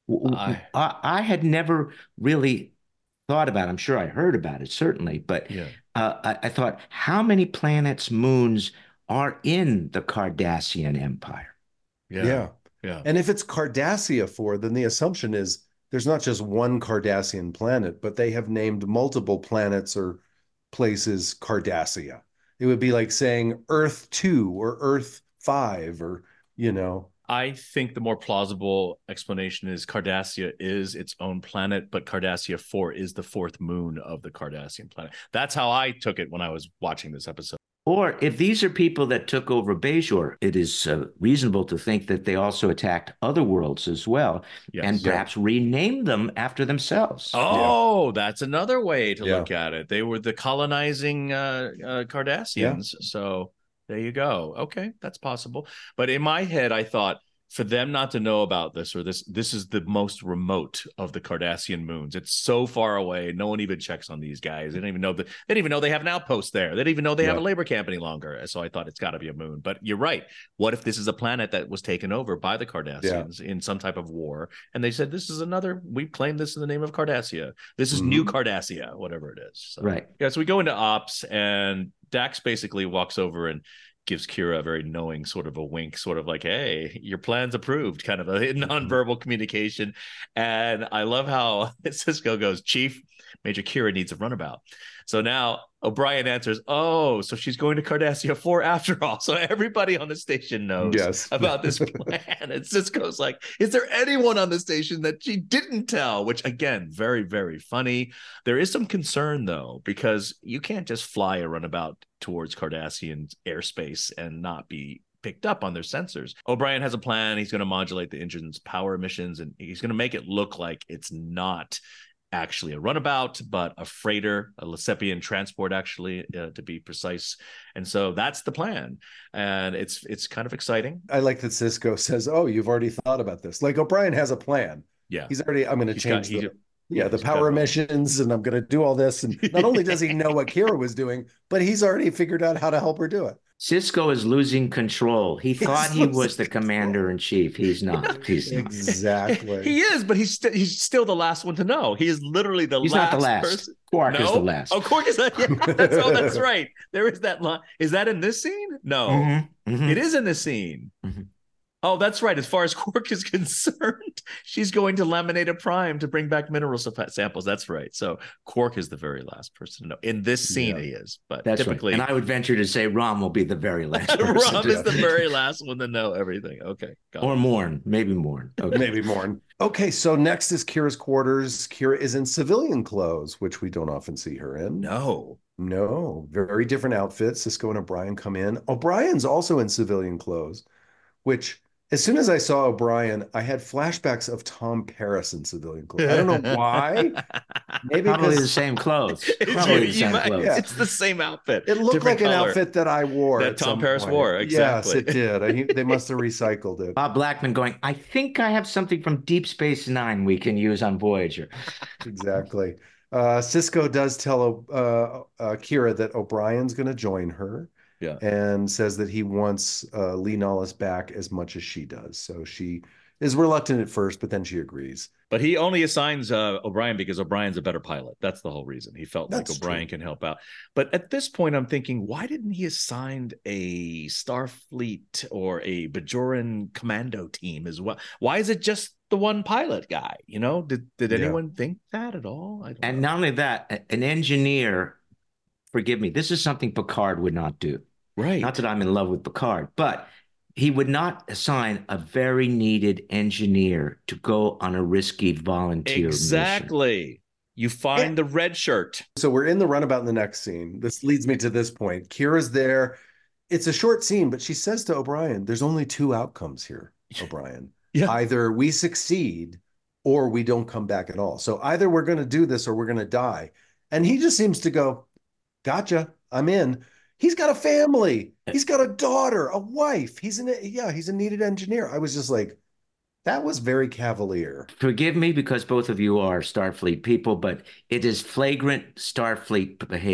I, I, I had never really thought about it. I'm sure I heard about it, certainly, but yeah. uh, I, I thought, how many planets, moons are in the Cardassian Empire? Yeah. Yeah. Yeah. And if it's Cardassia four, then the assumption is there's not just one Cardassian planet, but they have named multiple planets or places Cardassia. It would be like saying Earth two or Earth five or, you know. I think the more plausible explanation is Cardassia is its own planet, but Cardassia four is the fourth moon of the Cardassian planet. That's how I took it when I was watching this episode. Or if these are people that took over Bajor, it is uh, reasonable to think that they also attacked other worlds as well, Yes. and Yeah. perhaps renamed them after themselves. Oh, that's another way to Yeah. look at it. They were the colonizing uh, uh, Cardassians. So there you go. Okay, that's possible. But in my head, I thought for them not to know about this, or this, this is the most remote of the Cardassian moons. It's so far away. No one even checks on these guys. They don't even know that. They don't even know they have an outpost there. They don't even know they have Yeah. a labor camp any longer. So I thought it's got to be a moon. But you're right. What if this is a planet that was taken over by the Cardassians in some type of war? And they said, this is another, we claim this in the name of Cardassia. This is Mhm. new Cardassia, whatever it is. So, Right. yeah, so we go into ops, and Dax basically walks over and gives Kira a very knowing sort of a wink, sort of like, hey, your plan's approved, kind of a nonverbal communication. And I love how Sisko goes, Chief, Major Kira needs a runabout. So now O'Brien answers, oh, so she's going to Cardassia four after all. So everybody on the station knows Yes. about this plan. And Sisko's like, is there anyone on the station that she didn't tell? Which, again, very, very funny. There is some concern, though, because you can't just fly a runabout towards Cardassian airspace and not be picked up on their sensors. O'Brien has a plan. He's going to modulate the engine's power emissions, and he's going to make it look like it's not actually a runabout, but a freighter, a Lesepian transport, actually, uh, to be precise. And so that's the plan. And it's it's kind of exciting. I like that Sisko says, oh, you've already thought about this. Like O'Brien has a plan. Yeah. He's already, I'm going to He's change got- the, he- yeah, the he's got power it all. emissions, and I'm going to do all this. And not only does he know what Kira was doing, but he's already figured out how to help her do it. Sisko is losing control. He thought he was the commander in chief. He's not. He's not. Exactly. He is, but he's st- he's still the last one to know. He is literally the He's last not the last. person. Quark No? is the last. Oh, Quark is that? Yeah, that's, oh, that's right. There is that line. Is that in this scene? No, Mhm, mhm. it is in this scene. Mhm. Oh, that's right. As far as Quark is concerned, she's going to Laminator Prime to bring back mineral sa- samples. That's right. So Quark is the very last person to know. In this scene, Yeah. he is. But That's typically, right. And I would venture to say Rom will be the very last person. Rob to- is the very last one to know everything. Okay. Got Or it. Morn, maybe Morn. Okay. Maybe more. Okay, so next is Kira's quarters. Kira is in civilian clothes, which we don't often see her in. No. No, very different outfits. Sisko and O'Brien come in. O'Brien's also in civilian clothes, which as soon as I saw O'Brien, I had flashbacks of Tom Paris in civilian clothes. I don't know why. Maybe Probably the because same clothes. It's, Probably you- the you same might- clothes. Yeah. it's the same outfit. it looked different like an color. outfit that I wore. That at Tom some Paris point. wore, exactly. Yes, it did. I, they must have recycled it. Bob Blackman going, I think I have something from Deep Space Nine we can use on Voyager. Exactly. Uh, Sisko does tell uh, uh, Kira that O'Brien's going to join her. Yeah. And says that he wants uh, Lee Nollis back as much as she does. So she is reluctant at first, but then she agrees. But he only assigns uh, O'Brien because O'Brien's a better pilot. That's the whole reason. He felt That's like O'Brien true. can help out. But at this point, I'm thinking, why didn't he assign a Starfleet or a Bajoran commando team as well? Why is it just the one pilot guy? You know, did did Yeah. anyone think that at all? I don't And know. not only that, a- an engineer, forgive me, this is something Picard would not do. Right. Not that I'm in love with Picard, but he would not assign a very needed engineer to go on a risky volunteer mission. Exactly. You find the red shirt. So we're in the runabout in the next scene. This leads me to this point. Kira's there. It's a short scene, but she says to O'Brien, there's only two outcomes here, O'Brien. Yeah. Either we succeed or we don't come back at all. So either we're going to do this or we're going to die. And he just seems to go, gotcha, I'm in. He's got a family. He's got a daughter, a wife. He's an, yeah, he's a needed engineer. I was just like, that was very cavalier. Forgive me because both of you are Starfleet people, but it is flagrant Starfleet behavior.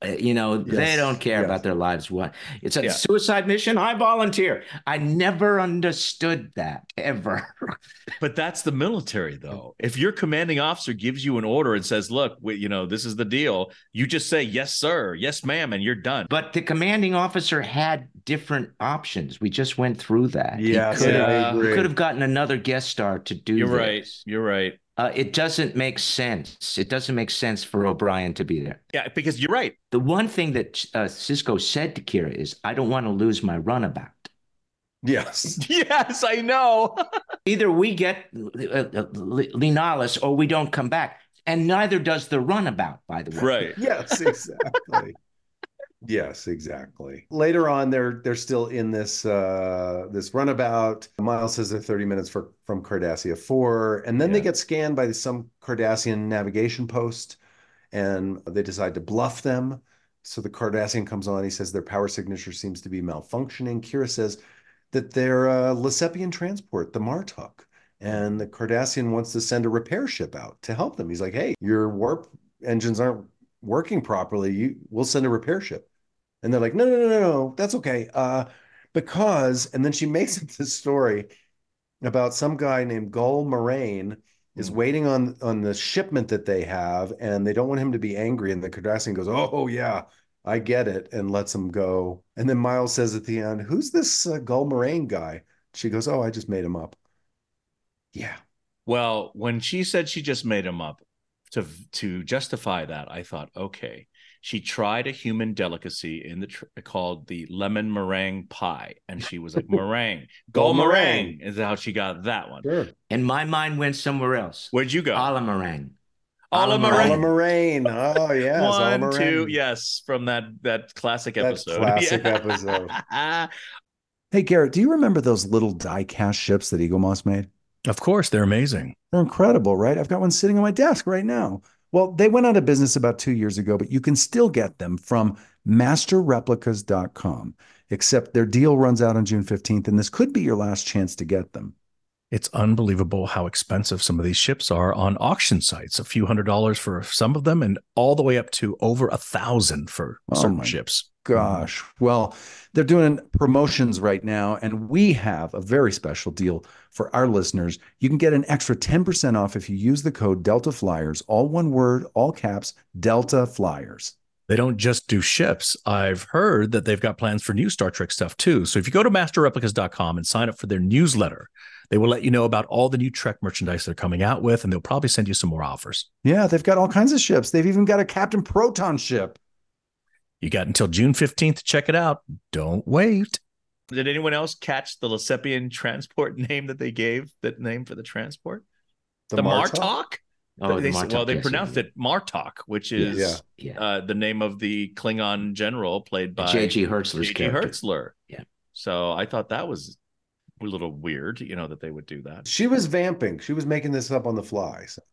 Uh, You know, Yes, they don't care yes. about their lives. What? It's a Yeah. suicide mission. I volunteer. I never understood that ever. But that's the military, though. If your commanding officer gives you an order and says, look, we, you know, this is the deal, you just say, yes, sir, yes, ma'am, and you're done. But the commanding officer had different options. We just went through that. Yes, he could I have, agree. he could have gotten another guest star to do You're this. right. You're right. Uh, it doesn't make sense. It doesn't make sense for O'Brien to be there. Yeah, because you're right. The one thing that uh, Cisco said to Kira is, I don't want to lose my runabout. Yes. Yes, I know. Either we get uh, uh, Linalis or we don't come back. And neither does the runabout, by the way. Right. Yes, exactly. Yes, exactly. Later on, they're they're still in this uh, this runabout. Miles says they're thirty minutes for, from Cardassia four, and then Yeah. they get scanned by some Cardassian navigation post, and they decide to bluff them. So the Cardassian comes on. He says their power signature seems to be malfunctioning. Kira says that they're a Lesepian transport, the Martok, and the Cardassian wants to send a repair ship out to help them. He's like, "Hey, your warp engines aren't working properly. You, we'll send a repair ship." And they're like, no, no, no, no, no, that's okay. Uh, because, and then she makes up this story about some guy named Gull Moraine is Mm. waiting on on the shipment that they have, and they don't want him to be angry. And the Cardassian goes, oh, yeah, I get it, and lets him go. And then Miles says at the end, who's this uh, Gull Moraine guy? She goes, oh, I just made him up. Yeah. Well, when she said she just made him up, to to justify that, I thought, okay, she tried a human delicacy in the tr- called the lemon meringue pie, and she was like, meringue, Gull Gull meringue meringue. is how she got that one. Sure. And my mind went somewhere else. Where'd you go? A la meringue. A la A la meringue. Ala Moraine. Oh, yes. Ala One, two, Moraine. yes, from that that classic That episode. classic Yeah. episode. Hey, Garrett, do you remember those little die-cast ships that Eagle Moss made? Of course, they're amazing. They're incredible, right? I've got one sitting on my desk right now. Well, they went out of business about two years ago, but you can still get them from master replicas dot com, except their deal runs out on June fifteenth, and this could be your last chance to get them. It's unbelievable how expensive some of these ships are on auction sites. A few hundred dollars for some of them, and all the way up to over a thousand for Oh certain my ships. Gosh. Well, they're doing promotions right now, and we have a very special deal for our listeners. You can get an extra ten percent off if you use the code Delta Flyers, all one word, all caps, Delta Flyers. They don't just do ships. I've heard that they've got plans for new Star Trek stuff too. So if you go to master replicas dot com and sign up for their newsletter, they will let you know about all the new Trek merchandise they're coming out with, and they'll probably send you some more offers. Yeah, they've got all kinds of ships. They've even got a Captain Proton ship. You got until June fifteenth to check it out. Don't wait. Did anyone else catch the Lesepian transport name that they gave, that name for the transport? The, The Martok? Martok? Oh, They- the Martok, well, they yes, pronounced yeah. it Martok, which is Yeah. Yeah. uh, the name of the Klingon general played by J G Hertzler's J G character. Hertzler. Yeah. So I thought that was a little weird, you know, that they would do that. She was vamping. She was making this up on the fly. So.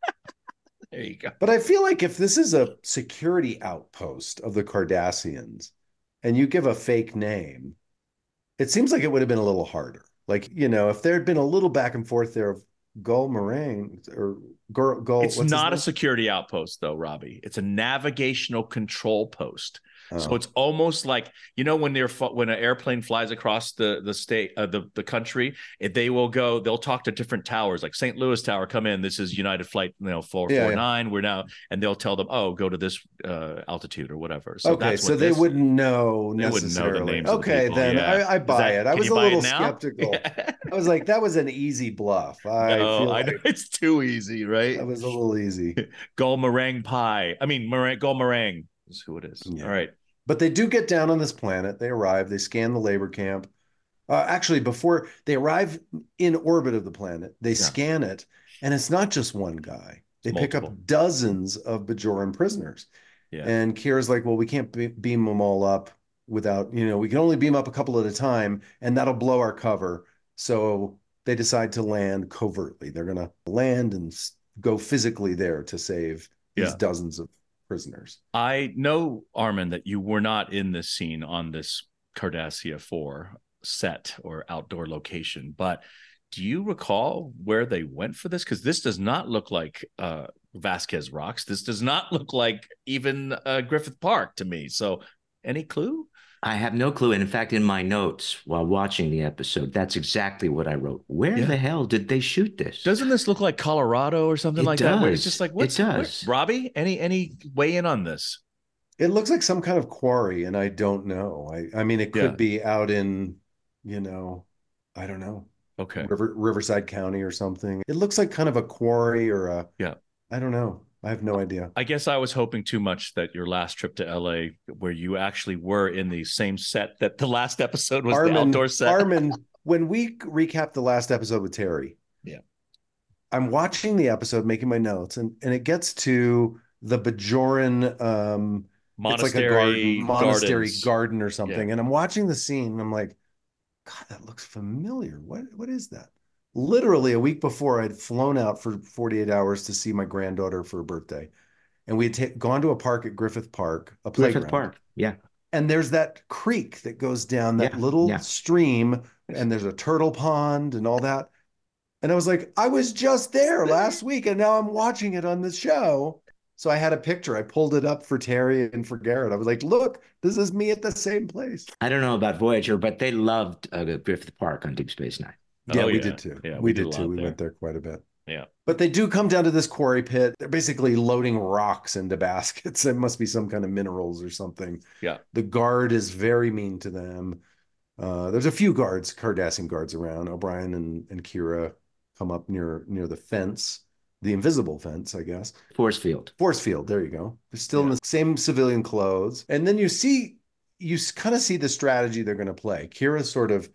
There you go. But I feel like if this is a security outpost of the Cardassians and you give a fake name, it seems like it would have been a little harder. Like, you know, if there had been a little back and forth there of Gull Moraine or Gull, Gull It's what's his not a name? security outpost, though, Robbie. It's a navigational control post. So Oh. it's almost like, you know, when they're when an airplane flies across the the state uh, the the country, if they will go, they'll talk to different towers, like Saint Louis Tower. Come in, this is United Flight, you know, four four nine. We're now, and they'll tell them, oh, go to this uh, altitude or whatever. So okay, that's so what they this, wouldn't know They wouldn't know the necessarily. names of the Okay, people, then yeah. I, I Is buy that- it. I can was you a buy it little now? skeptical. I was like, that was an easy bluff. I no, feel I like know it's too easy, right? that was a little easy. Gull meringue pie. I mean, meringue, Gull meringue is who it is. Yeah. All right. But they do get down on this planet. They arrive. They scan the labor camp. Uh, actually, before they arrive in orbit of the planet, they scan it, and it's not just one guy. They pick Multiple. up dozens of Bajoran prisoners. Yeah. And Kira's like, well, we can't be- beam them all up without, you know, we can only beam up a couple at a time, and that'll blow our cover. So they decide to land covertly. They're going to land and s- go physically there to save these Yeah. dozens of prisoners. I know, Armin, that you were not in this scene on this Cardassia four set or outdoor location, but do you recall where they went for this? Because this does not look like uh, Vasquez Rocks. This does not look like even uh, Griffith Park to me. So, any clue? I have no clue. And in fact, in my notes while watching the episode, that's exactly what I wrote. Where Yeah. the hell did they shoot this? Doesn't this look like Colorado or something It like that? Where it's does. just like, It what's does. what- Robbie? Any any weigh in on this? It looks like some kind of quarry, and I don't know. I, I mean, it could Yeah. be out in, you know, I don't know, Okay. River, Riverside County or something. It looks like kind of a quarry or a, Yeah. I don't know. I have no idea. I guess I was hoping too much that your last trip to L A, where you actually were in the same set that the last episode was, the outdoor set. Armin, when we recap the last episode with Terry, Yeah. I'm watching the episode, making my notes, and, and it gets to the Bajoran um it's like a Monastery garden, monastery gardens. garden or something. And I'm watching the scene and I'm like, God, that looks familiar. What what is that? Literally a week before, I'd flown out for forty-eight hours to see my granddaughter for her birthday. And we had ta- gone to a park at Griffith Park, a playground. Griffith Park. Yeah. And there's that creek that goes down, that Yeah, little yeah. stream, and there's a turtle pond and all that. And I was like, I was just there last week, and now I'm watching it on the show. So I had a picture. I pulled it up for Terry and for Garrett. I was like, look, this is me at the same place. I don't know about Voyager, but they loved uh, Griffith Park on Deep Space Nine. Yeah, Oh, we yeah. did too. Yeah, we, we did, did a too. lot We there. went there quite a bit. Yeah. But they do come down to this quarry pit. They're basically loading rocks into baskets. It must be some kind of minerals or something. Yeah. The guard is very mean to them. Uh, there's a few guards, Cardassian guards around. O'Brien and, and Kira come up near near the fence, the invisible fence, I guess. Force field. Force field. There you go. They're still in Yeah. the same civilian clothes. And then you see, you kind of see the strategy they're going to play. Kira's sort of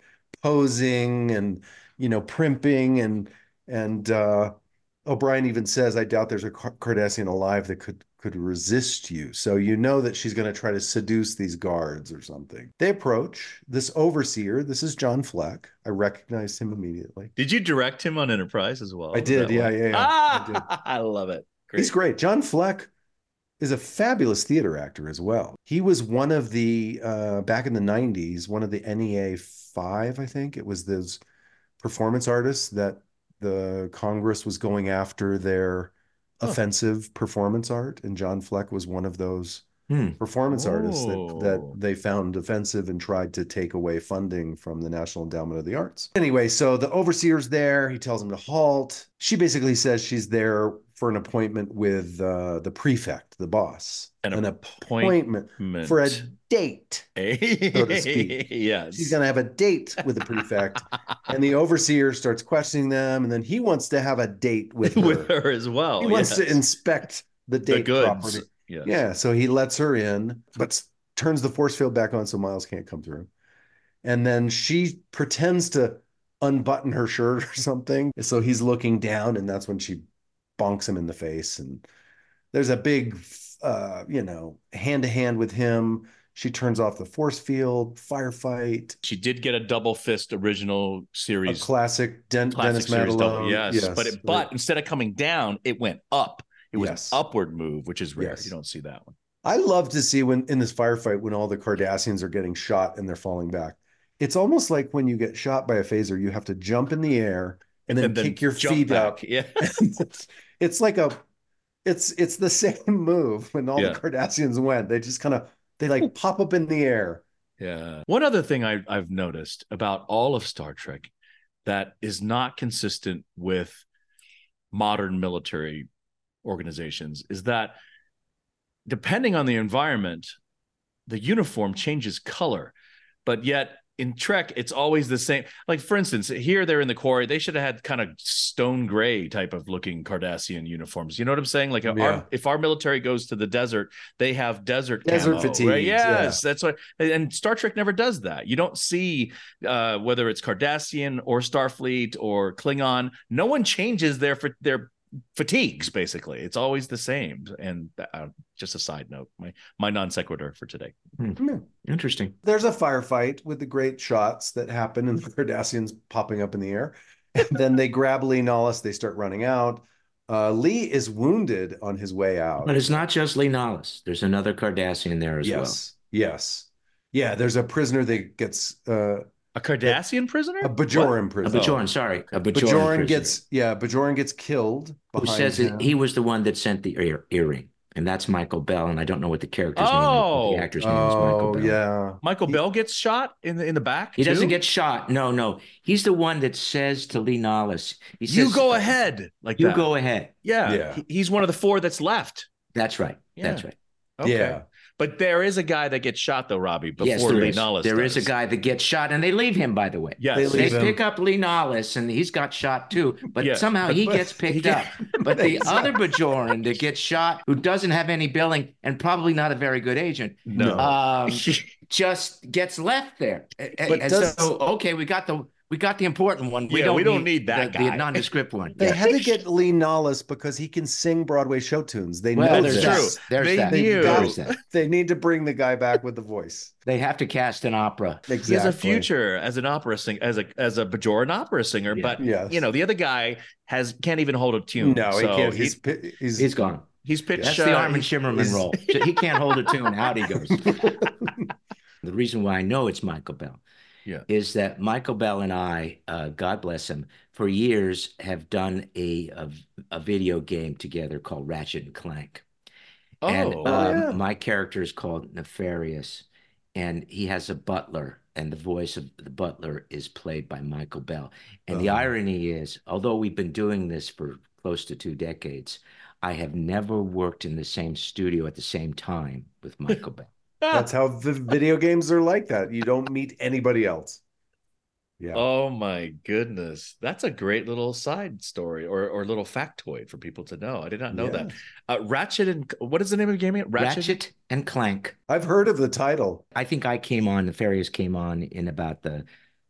posing and, you know, primping, and and uh, O'Brien even says, I doubt there's a Cardassian alive that could could resist you. So you know that she's going to try to seduce these guards or something. They approach this overseer. This is John Fleck. I recognized him immediately. Did you direct him on Enterprise as well? I did. That Yeah, one? yeah, yeah. Ah, I did. I love it. Great. He's great. John Fleck is a fabulous theater actor as well. He was one of the, uh, back in the nineties, one of the N E A five, I think. It was those performance artists that the Congress was going after their Huh. offensive performance art. And John Fleck was one of those Hmm. performance artists that, Oh. that they found offensive and tried to take away funding from the National Endowment of the Arts. Anyway, so the overseer's there. He tells him to halt. She basically says she's there for an appointment with uh, the prefect, the boss. An An appointment. appointment for a date. so to speak. Yes. She's going to have a date with the prefect. And the overseer starts questioning them. And then he wants to have a date with her. with her as well. He wants yes. to inspect the the date goods. property. Yes. Yeah, so he lets her in, but s- turns the force field back on so Miles can't come through. And then she pretends to unbutton her shirt or something. So he's looking down, and that's when she bonks him in the face. And there's a big, uh, you know, hand to hand with him. She turns off the force field, firefight, She did get a double fist original a series. classic Den- classic Dennis series double. Madeleine. Yes. But it, but instead of coming down, it went up. It was Yes. an upward move, which is rare. Yes. You don't see that one. I love to see when in this firefight when all the Cardassians are getting shot and they're falling back. It's almost like when you get shot by a phaser, you have to jump in the air and then, kick your jump feet back. up. Yeah. it's, it's like a, it's it's the same move when all Yeah. the Cardassians went. They just kind of they like pop up in the air. Yeah. One other thing I, I've noticed about all of Star Trek that is not consistent with modern military organizations is that depending on the environment, the uniform changes color, but yet in Trek, it's always the same. Like, for instance, here they're in the quarry. They should have had kind of stone gray type of looking Cardassian uniforms. You know what I'm saying? Like, Yeah. our, if our military goes to the desert, they have desert Desert camo, fatigues, right? yeah. Yes, that's what. And Star Trek never does that. You don't see uh, whether it's Cardassian or Starfleet or Klingon. No one changes their their fatigues. Basically, it's always the same. And uh, just a side note, my my non sequitur for today. Yeah. Interesting. There's a firefight with the great shots that happen and the Cardassians popping up in the air. And then they grab Lee Nollis. They start running out. Uh, Lee is wounded on his way out. But it's not just Lee Nollis. There's another Cardassian there as well. Yes. Yes. Yeah. There's a prisoner that gets uh, A Cardassian prisoner? A Bajoran A prisoner. Bajoran, sorry. A Bajoran, Bajoran prisoner gets yeah, Bajoran gets killed who behind says him. that he was the one that sent the ear, earring. And that's Michael Bell. And I don't know what the character's name is. Oh. The actor's name is Michael Oh Bell. yeah, Michael He- Bell gets shot in the in the back. He too? doesn't get shot. No, no. He's the one that says to Lee Nollis, he says, You go ahead, like You that. go ahead. Yeah, Yeah. He- he's one of the four that's left. That's right. Yeah. That's right. Okay. Yeah. But there is a guy that gets shot though, Robbie, before Yes, there Lee is. Nollis. There does. is a guy that gets shot, and they leave him, by the way. Yes. They They leave him. pick up Lee Nollis, and he's got shot too, but Yeah. somehow But- he but- gets picked he get- up. But the other Bajoran that gets shot, who doesn't have any billing and probably not a very good agent, No. um, just gets left there. But and does- so, okay, we got the we got the important one. We Yeah, don't we don't need that the, guy. the nondescript one. They Yeah. had to get Lee Nollis because he can sing Broadway show tunes. They Well, know there's this. that. true. There's They that. knew. There's that. They need to bring the guy back with the voice. They have to cast an opera. Exactly. He has a future as an opera singer, as a as a Bajoran opera singer. Yeah. But Yes. you know, the other guy has can't even hold a tune. No, he So can't. he- He's pi- he's, He's gone. he's pitched. That's uh, the Armin he's- Shimmerman he's- role. So he can't hold a tune. Out he goes. The reason why I know it's Michael Bell Yeah. is that Michael Bell and I, uh, God bless him, for years have done a, a a video game together called Ratchet and Clank. Oh, and oh, um, yeah. my character is called Nefarious, and he has a butler, and the voice of the butler is played by Michael Bell. And the Oh. irony is, although we've been doing this for close to two decades, I have never worked in the same studio at the same time with Michael Bell. That's how the video games are like that. You don't meet anybody else. Yeah. Oh my goodness. That's a great little side story or or little factoid for people to know. I did not know that. Uh, Ratchet and what is the name of the game again? Ratchet and Clank. I've heard of the title. I think I came on, Nefarious came on in about the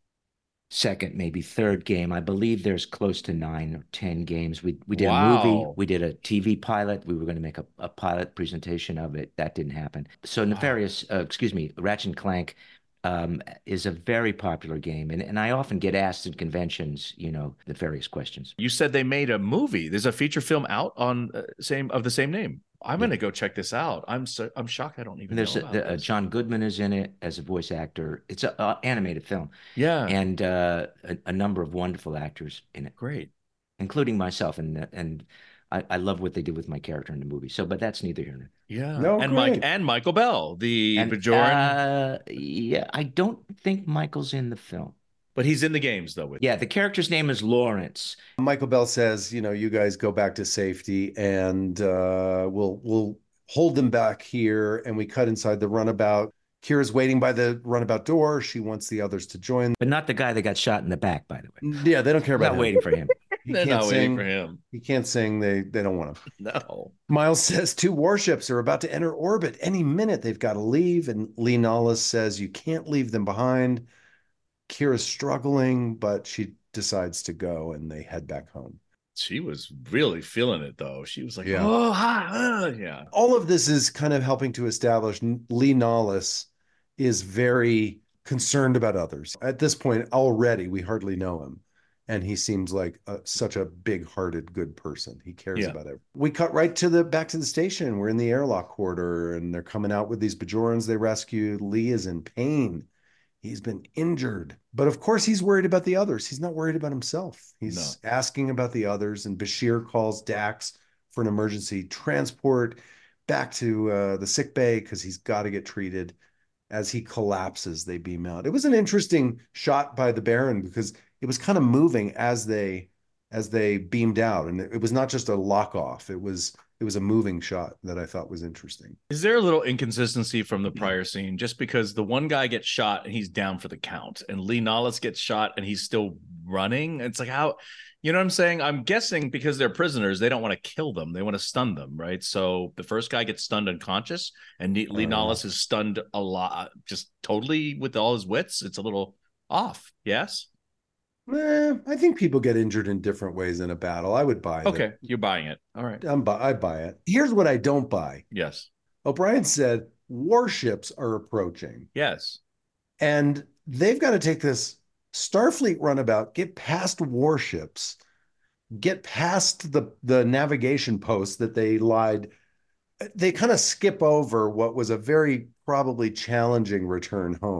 second, maybe third game. I believe there's close to nine or ten games. We we did Wow. a movie, we did a T V pilot. We were going to make a, a pilot presentation of it. That didn't happen. So Nefarious, uh, excuse me, Ratchet and Clank um, is a very popular game. And, and I often get asked in conventions, you know, the various questions. You said they made a movie. There's a feature film out on uh, same of the same name. I'm Yeah. going to go check this out. I'm so I'm shocked I don't even And there's know a, about the, uh, this. John Goodman is in it as a voice actor. It's an uh, animated film. Yeah. And uh, a, a number of wonderful actors in it, Great. including myself. And and I, I love what they did with my character in the movie. So, but that's neither here nor Yeah. No, and great. Mike and Michael Bell, the and, Bajoran, uh, yeah, I don't think Michael's in the film. but he's in the games though. With Yeah, the character's name is Lawrence. Michael Bell says, you know, you guys go back to safety and uh, we'll we'll hold them back here. And we cut inside the runabout. Kira's waiting by the runabout door. She wants the others to join. But not the guy that got shot in the back, by the way. Yeah, they don't care I'm about not him. waiting for him. He They're can't not waiting sing. for him. He can't sing. They they don't want him. No. Miles says two warships are about to enter orbit any minute. They've got to leave. And Lee Nollis says you can't leave them behind. Kira's struggling, but she decides to go and they head back home. She was really feeling it though. She was like, Yeah. oh, hi, uh, yeah. All of this is kind of helping to establish Lee Nollis is very concerned about others. At this point, already, we hardly know him. And he seems like a, such a big-hearted, good person. He cares Yeah. about it. We cut right to the back to the station. We're in the airlock corridor, and they're coming out with these Bajorans they rescued. Lee is in pain. He's been injured. But of course, he's worried about the others. He's not worried about himself. He's asking about the others. And Bashir calls Dax for an emergency transport back to uh, the sick bay because he's got to get treated. As he collapses, they beam out. It was an interesting shot by the Baron because it was kind of moving as they as they beamed out, and it was not just a lock off. It was it was a moving shot that I thought was interesting. Is there a little inconsistency from the prior scene just because the one guy gets shot and he's down for the count and Lee Nollis gets shot and he's still running? It's like, how, you know what I'm saying? I'm guessing because they're prisoners, they don't want to kill them. They want to stun them, right? So the first guy gets stunned unconscious and Lee Uh. Nollis is stunned a lot, just totally with all his wits. It's a little off. Yes. Eh, I think people get injured in different ways in a battle. I would buy it. Okay. You're buying it. All right. I'm bu- I buy it. Here's what I don't buy. Yes. O'Brien said warships are approaching. Yes. And they've got to take this Starfleet runabout, get past warships, get past the, the navigation posts that they lied. They kind of skip over what was a very probably challenging return home.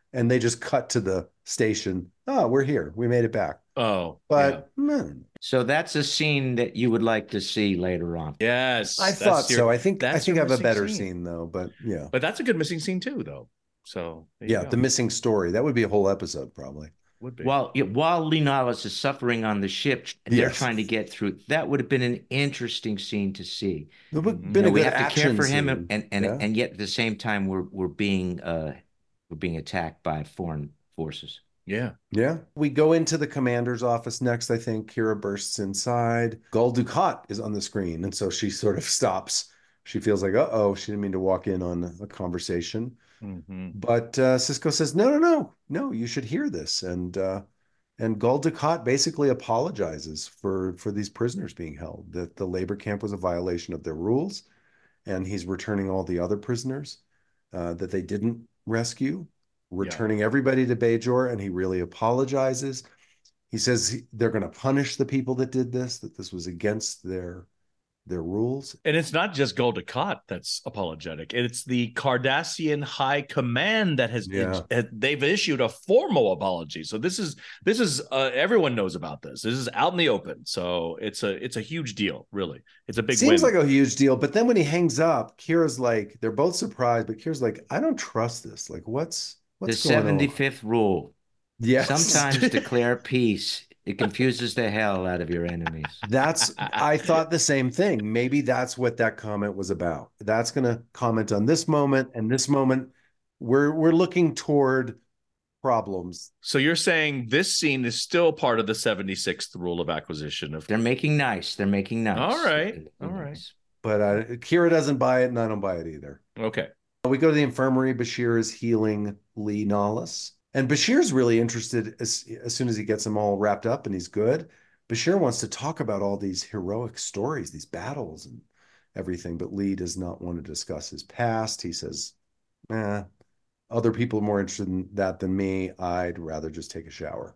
and they just cut to the station. Oh, we're here. We made it back. Oh, But man, So that's a scene that you would like to see later on. yeah. yes, I that's thought your- so. I think I that's think I your have a missing better scene. scene though, but yeah. But that's a good missing scene too, though. So there you Yeah, go. the missing story. That would be a whole episode probably. Would be. While yeah, while Lee Nollis is suffering on the ship, and they're Yes. trying to get through. That would have been an interesting scene to see. It would Mhm. have been You a know, we good have to care action for him, scene. and and Yeah. and yet at the same time, we're we're being uh we're being attacked by foreign forces. yeah. Yeah. We go into the commander's office next, I think. Kira bursts inside. Gul Dukat is on the screen. And so she sort of stops. She feels like, uh-oh, she didn't mean to walk in on a conversation. Mhm. But uh, Sisko says, no, no, no, no, you should hear this. And uh, and Gul Dukat basically apologizes for, for these prisoners being held, that the labor camp was a violation of their rules. And he's returning all the other prisoners uh, that they didn't rescue, returning everybody to Bajor, and he really apologizes. He says he, they're going to punish the people that did this, that this was against their their rules. And it's not just Gul Dukat that's apologetic. It's the Cardassian High Command that has Yeah. it, they've issued a formal apology. So this is this is uh, everyone knows about this. This is out in the open. So it's a it's a huge deal, really. It's a big Seems win. like a huge deal, but then when he hangs up, Kira's like, they're both surprised, but Kira's like, I don't trust this. Like, what's what's The going on? seventy-fifth rule. Yes. Sometimes declare peace. It confuses the hell out of your enemies. That's I thought the same thing. Maybe that's what that comment was about. That's going to comment on this moment and this moment. We're we're looking toward problems. So you're saying this scene is still part of the seventy-sixth rule of acquisition of They're making nice. They're making nice. All right. They're making All right. nice. But uh, Kira doesn't buy it, and I don't buy it either. Okay. We go to the infirmary. Bashir is healing Lee Nollis. And Bashir's really interested as, as soon as he gets them all wrapped up and he's good. Bashir wants to talk about all these heroic stories, these battles and everything. But Lee does not want to discuss his past. He says, eh, other people are more interested in that than me. I'd rather just take a shower.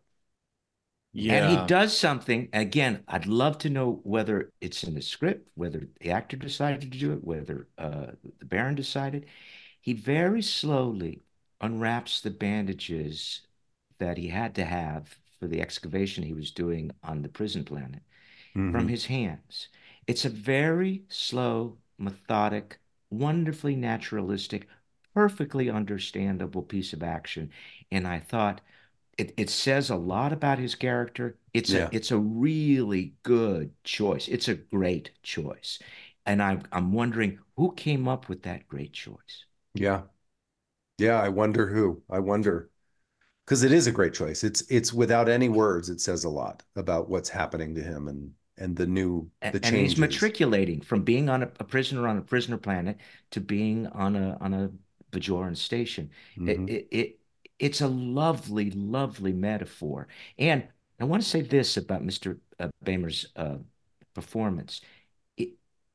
Yeah. And he does something. Again, I'd love to know whether it's in the script, whether the actor decided to do it, whether uh, the Baron decided. He very slowly unwraps the bandages that he had to have for the excavation he was doing on the prison planet Mhm. from his hands. It's a very slow, methodic, wonderfully naturalistic, perfectly understandable piece of action. And I thought it, it says a lot about his character. It's Yeah. a it's a really good choice. It's a great choice. And I'm I'm wondering who came up with that great choice. Yeah. Yeah, I wonder who. I wonder. Because it is a great choice. It's it's without any words, it says a lot about what's happening to him and and the new the And, and changes. he's matriculating from being on a, a prisoner on a prisoner planet to being on a on a Bajoran station. Mhm. It, it it it's a lovely, lovely metaphor. And I want to say this about Mister Uh, Bamer's uh, performance. It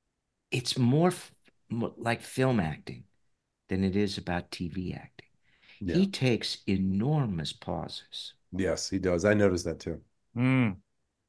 it's more, f- mo- like film acting than it is about T V acting. Yeah. He takes enormous pauses, Yes, he does. I noticed that too. Mm,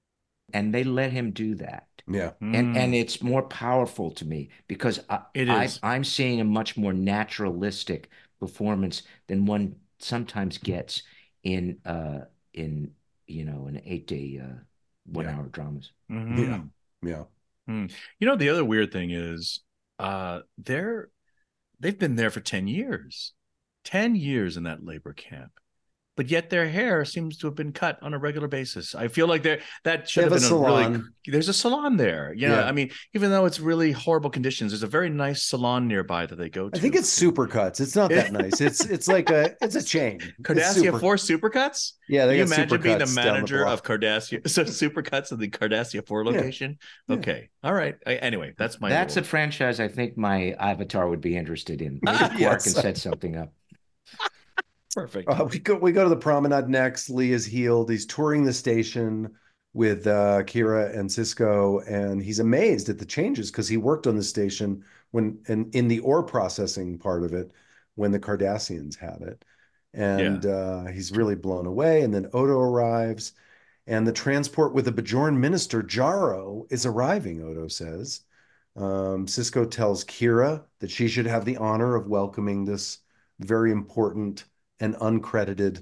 and they let him do that. Yeah. And and mm. it's more powerful to me because I, It I is. I'm seeing a much more naturalistic performance than one sometimes gets in uh in you know in eight day uh one Yeah. hour dramas. Mhm. Yeah. Yeah. Mm. You know, the other weird thing is uh they're they've been there for ten years. ten years in that labor camp. But yet their hair seems to have been cut on a regular basis. I feel like they're that should They have have been a a really salon. there's a salon there. You know, Yeah. I mean, even though it's really horrible conditions, there's a very nice salon nearby that they go to. I think it's Supercuts. It's not that nice. It's it's like a it's a chain. It's Cardassia super- Four Supercuts. Yeah, Can they you got imagine being the Supercuts down the manager block. of Cardassia? So Supercuts of the Cardassia Four location. Yeah. Okay, all right. I, anyway, that's my. That's a little- franchise I think my avatar would be interested in. Maybe Quark Yes. can set something up. perfect. Uh, we go we go to the promenade next. Lee is healed. He's touring the station with uh, Kira and Sisko, and he's amazed at the changes because he worked on the station when and in the ore processing part of it when the Cardassians had it, and uh, he's really blown away. And then Odo arrives, and the transport with the Bajoran minister Jaro is arriving. Odo says. Um, Sisko tells Kira that she should have the honor of welcoming this very important and uncredited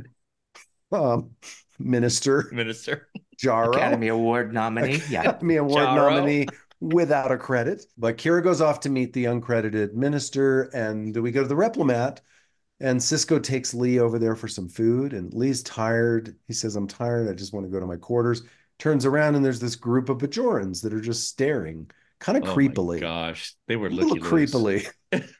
um, minister, Minister. Jaro. Academy Award nominee. Yeah. Academy Award Jaro. nominee without a credit. But Kira goes off to meet the uncredited minister, and we go to the Replomat, and Sisko takes Lee over there for some food, and Lee's tired. He says, I'm tired. I just want to go to my quarters. Turns around, and there's this group of Bajorans that are just staring, kind of Oh creepily. my gosh, they were A little looky-loos. creepily.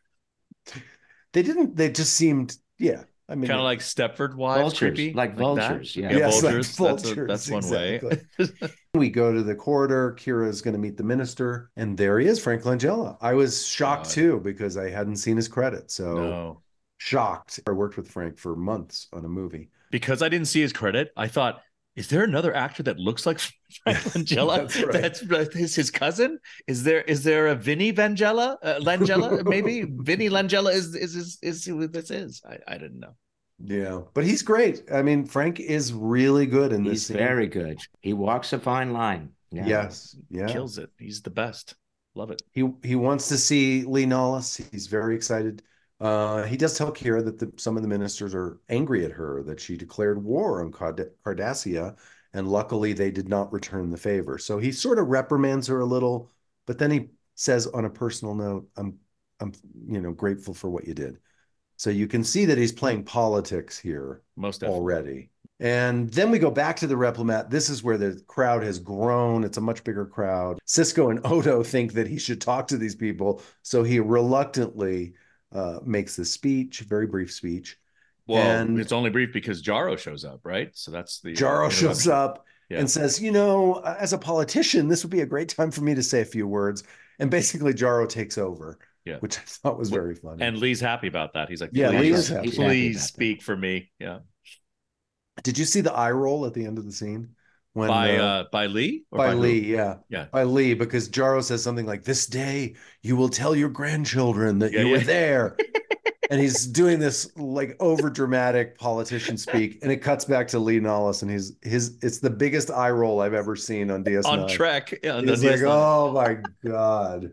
They didn't, they just seemed, yeah. I mean, Kind of like Stepford Wives, Vultures, creepy, like that? vultures, yeah. yeah, Yes, like vultures. vultures, That's, a, that's one exactly. way. we go to the corridor. Kira is going to meet the minister, and there he is, Frank Langella. I was shocked God. too because I hadn't seen his credit. So No, shocked. I worked with Frank for months on a movie. because I didn't see his credit. I thought, is there another actor that looks like Frank Langella? That's right. That's his, his cousin. Is there is there a Vinny Vangella? Uh, Langella, maybe Vinny Langella is is is, is who this is? I, I didn't know. Yeah, but he's great. I mean, Frank is really good in this He's scene. very good. He walks a fine line. Yeah. Yes, yeah. Kills it. He's the best. Love it. He he wants to see Lee Nollis. He's very excited. Uh, he does tell Kira that the, some of the ministers are angry at her, that she declared war on Card- Cardassia, and luckily they did not return the favor. So he sort of reprimands her a little, but then he says on a personal note, I'm, I'm, you know, grateful for what you did. So you can see that he's playing politics here Most definitely. already. And then we go back to the Replomat. This is where the crowd has grown. It's a much bigger crowd. Sisko and Odo think that he should talk to these people. So he reluctantly uh, makes this speech, very brief speech. Well, And- it's only brief because Jaro shows up, right? So that's the Jaro shows introduction. up Yeah. and says, you know, as a politician, this would be a great time for me to say a few words. And basically Jaro takes over, Yeah. which I thought was very funny. And Lee's happy about that. He's like, Yeah, please, Lee is happy. He's happy please about that. speak for me. Yeah. Did you see the eye roll at the end of the scene? When, by uh, uh by Lee? Or by who? Lee, yeah. Yeah. By Lee, because Jaro says something like, this day you will tell your grandchildren that Yeah, you were yeah. there. And he's doing this like over dramatic politician speak, and it cuts back to Lee Nollis, and he's his it's the biggest eye roll I've ever seen on D S nine. On Trek. Yeah, on He's the like, D S nine. oh my God.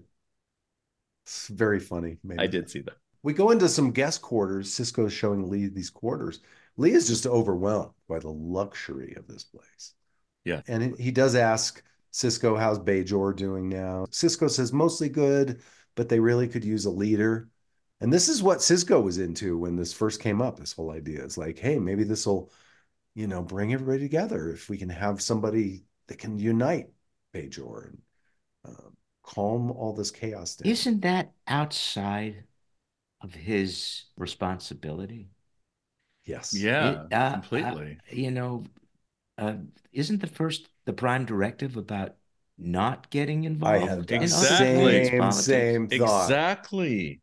It's very funny. Made I me- did see that. We go into some guest quarters. Cisco's showing Lee these quarters. Lee is just overwhelmed by the luxury of this place. Yeah. And he does ask Cisco, how's Bajor doing now? Cisco says mostly good, but they really could use a leader. And this is what Cisco was into when this first came up, this whole idea. It's like, hey, maybe this will, you know, bring everybody together if we can have somebody that can unite Bajor and uh, calm all this chaos down. Isn't that outside of his responsibility? Yes. Yeah, It- uh, completely. uh, you know, uh, isn't the first, the prime directive about not getting I involved had the in other Exactly. people's same, politics? same thought. Exactly.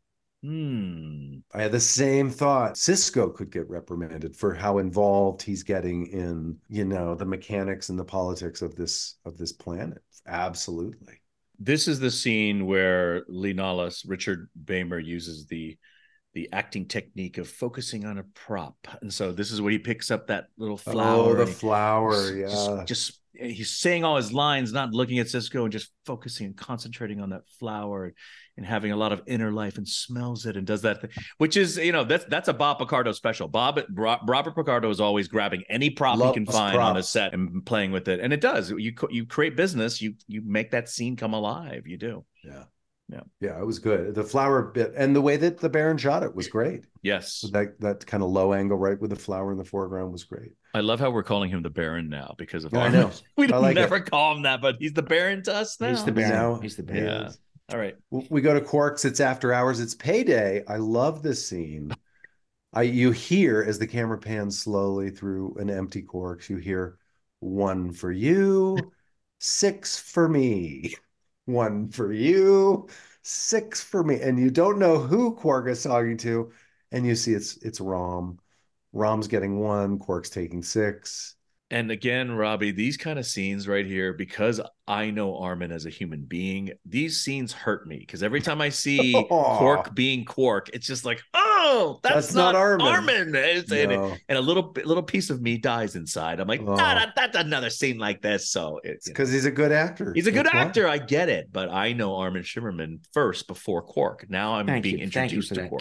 Hmm. I had the same thought. Cisco could get reprimanded for how involved he's getting in, you know, the mechanics and the politics of this of this planet. Absolutely. This is the scene where Lee Nollis, Richard Bamer, uses the the acting technique of focusing on a prop. And so this is where he picks up that little flower. Oh, the and he- flower, just- yeah. Just, he's saying all his lines, not looking at Cisco, and just focusing and concentrating on that flower and, and having a lot of inner life, and smells it and does that thing, which is, you know, that's that's a Bob Picardo special. Bob Ro- Robert Picardo is always grabbing any prop Loves he can find on a props. set and playing with it. And it does. You co- you create business, you you make that scene come alive. You do. Yeah. Yeah. Yeah, it was good. The flower bit and the way that the Baron shot it was great. Yes. That that kind of low angle, right, with the flower in the foreground was great. I love how we're calling him the Baron now because of Yeah, I Armin. know. We I don't like never it. call him that, but he's the Baron to us now. He's the Baron. Now- He's the Baron. Yeah. All right. We go to Quark's. It's after hours. It's payday. I love this scene. I you hear as the camera pans slowly through an empty Quark's, you hear one for you, six for me, one for you, six for me, and you don't know who Quark is talking to, and you see it's it's Rom. Rom's getting one. Quark's taking six. And again, Robbie, these kind of scenes right here, because I know Armin as a human being, these scenes hurt me because every time I see Aw. Quark being Quark, it's just like, oh, that's, That's not, not Armin. Armin. It's- and, No. and a little little piece of me dies inside. I'm like, Oh. nah, that- that's another scene like this. So it's It's because he's a good actor. he's a good That's why. actor. I get it, but I know Armin Shimmerman first before Quark. Now I'm Thank being you. Thank you introduced for to that, Quark. Garrett.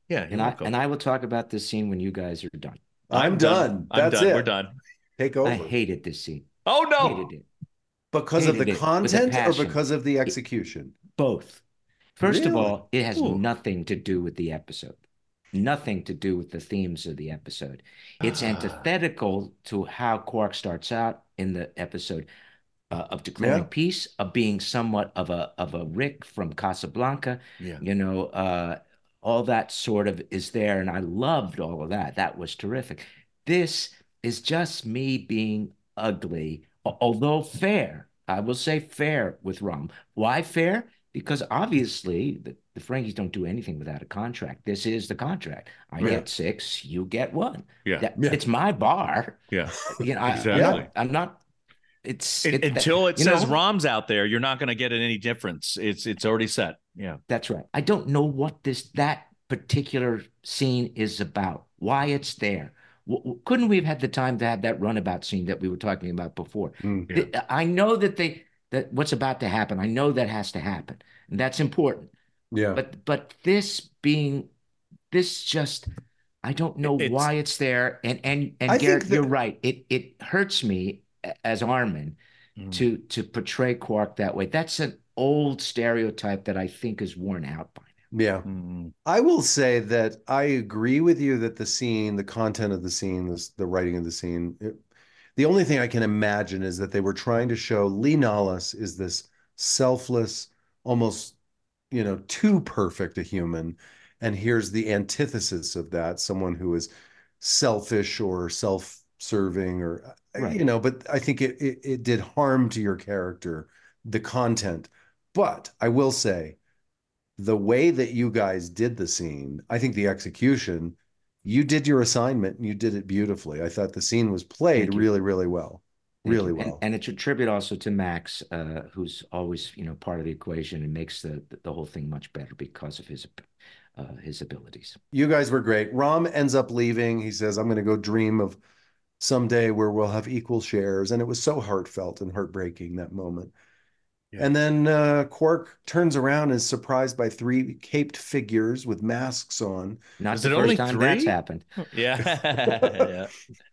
Yeah, you're And I welcome. and I will talk about this scene when you guys are done. I'm, I'm done. done. I'm That's done. it. We're done. Take I over. hated this scene. Oh no. Hated it. Because of the Hated it with a content or passion. because of the It- execution? Both. First of Really? all, it has Ooh. nothing to do with the episode. Nothing to do with the themes of the episode. It's Ah. antithetical to how Quark starts out in the episode uh, of declaring Yeah. peace, of being somewhat of a of a Rick from Casablanca. Yeah. You know, uh, all that sort of is there, and I loved all of that. That was terrific. This is just me being ugly, al- although fair. I will say fair with Rom. Why fair? Because obviously the, the Frankies don't do anything without a contract. This is the contract. I Yeah. get six, you get one. Yeah. That, Yeah. It's my bar. Yeah. You know, I, I'm Exactly. not. I'm not. It's Un- it- that- Until it you says know, Rom's out there, you're not going to get any difference. It's it's already set. Yeah. That's right. I don't know what this that particular scene is about. Why it's there. W- w- couldn't we have had the time to have that runabout scene that we were talking about before? Mm. Yeah. Th- I know that they that what's about to happen. I know that has to happen, and that's important. Yeah. But but this being this just I don't know It's- why it's there. And and and I think Garrett, that- you're right. It it hurts me a- as Armin Mm. to to portray Quark that way. That's an old stereotype that I think is worn out by now. Yeah. Mm. I will say that I agree with you that the scene, the content of the scene, the, the writing of the scene, it, the only thing I can imagine is that they were trying to show Lee Nallas is this selfless, almost, you know, too perfect a human. And here's the antithesis of that, someone who is selfish or self-serving or, Right. you know, but I think it, it, it did harm to your character, the content. But I will say, the way that you guys did the scene, I think the execution, you did your assignment and you did it beautifully. I thought the scene was played Thank you. really, really well. Thank Really you. And, well. and it's a tribute also to Max, uh, who's always, you know, part of the equation and makes the the whole thing much better because of his uh, his abilities. You guys were great. Rom ends up leaving. He says, I'm going to go dream of someday where we'll have equal shares. And it was so heartfelt and heartbreaking, that moment. Yeah. And then uh, Quark turns around and is surprised by three caped figures with masks on. Not Was the it first only time three? that's happened. Yeah. Yeah.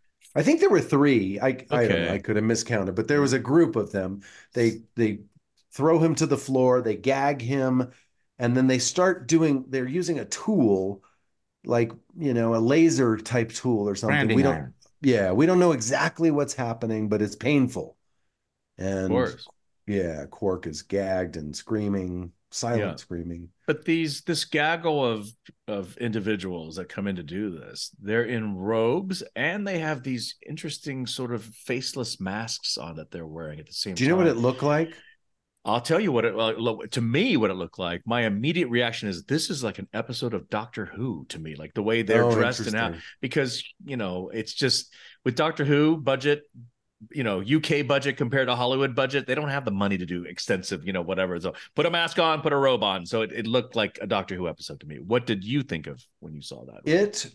I think there were three. I, I don't know. Okay. I could have miscounted, but there was a group of them. They they throw him to the floor, they gag him, and then they start doing, they're using a tool, like, you know, a laser type tool or something. Branding we don't iron. yeah, we don't know exactly what's happening, but it's painful. Of And course. yeah, Quark is gagged and screaming, silent Yeah. screaming. But these this gaggle of of individuals that come in to do this, they're in robes and they have these interesting sort of faceless masks on that they're wearing at the same time. Do you know what it looked like? I'll tell you what it well, look to me what it looked like. My immediate reaction is this is like an episode of Doctor Who to me, like the way they're Oh, dressed and how interesting. because you know it's just with Doctor Who budget, you know, U K budget compared to Hollywood budget, they don't have the money to do extensive, you know, whatever. So put a mask on, put a robe on. So it, it looked like a Doctor Who episode to me. What did you think of when you saw that? It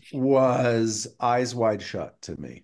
was Eyes Wide Shut to me.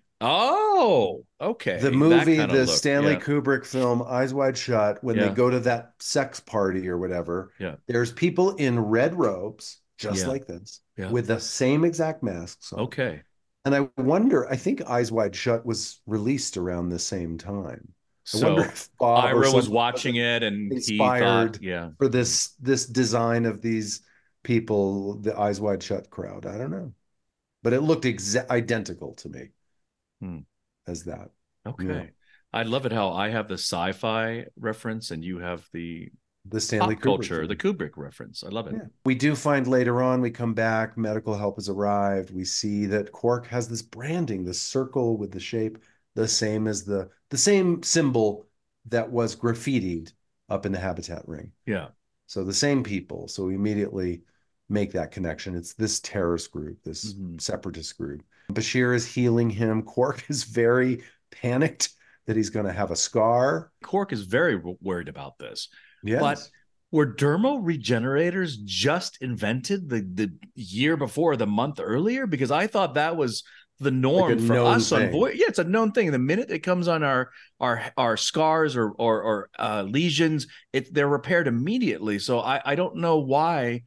Oh, okay. The That movie, kinda the look, Stanley yeah. Kubrick film, Eyes Wide Shut, when Yeah. they go to that sex party or whatever, Yeah. there's people in red robes, just Yeah. like this, Yeah. with the same exact masks on. Okay. And I wonder, I think Eyes Wide Shut was released around the same time. I So wonder if Bob or Ira was someone watching it and he inspired thought, yeah. for this this design of these people, the Eyes Wide Shut crowd. I don't know. But it looked exa- identical to me Hmm. as that. Okay. Yeah. I love it how I have the sci-fi reference and you have the The Stanley pop Kubrick culture, film. the Kubrick reference. I love it. Yeah. We do find later on, we come back, medical help has arrived. We see that Quark has this branding, the circle with the shape, the same as the the same symbol that was graffitied up in the habitat ring. Yeah. So the same people. So we immediately make that connection. It's this terrorist group, this Mhm. separatist group. Bashir is healing him. Quark is very panicked that he's going to have a scar. Quark is very w- worried about this. Yes. But were dermal regenerators just invented the, the year before, the month earlier? Because I thought that was the norm Like a for known us on thing. Voyager. Yeah, it's a known thing. The minute it comes on our our our scars or or, or uh, lesions, it they're repaired immediately. So I I don't know why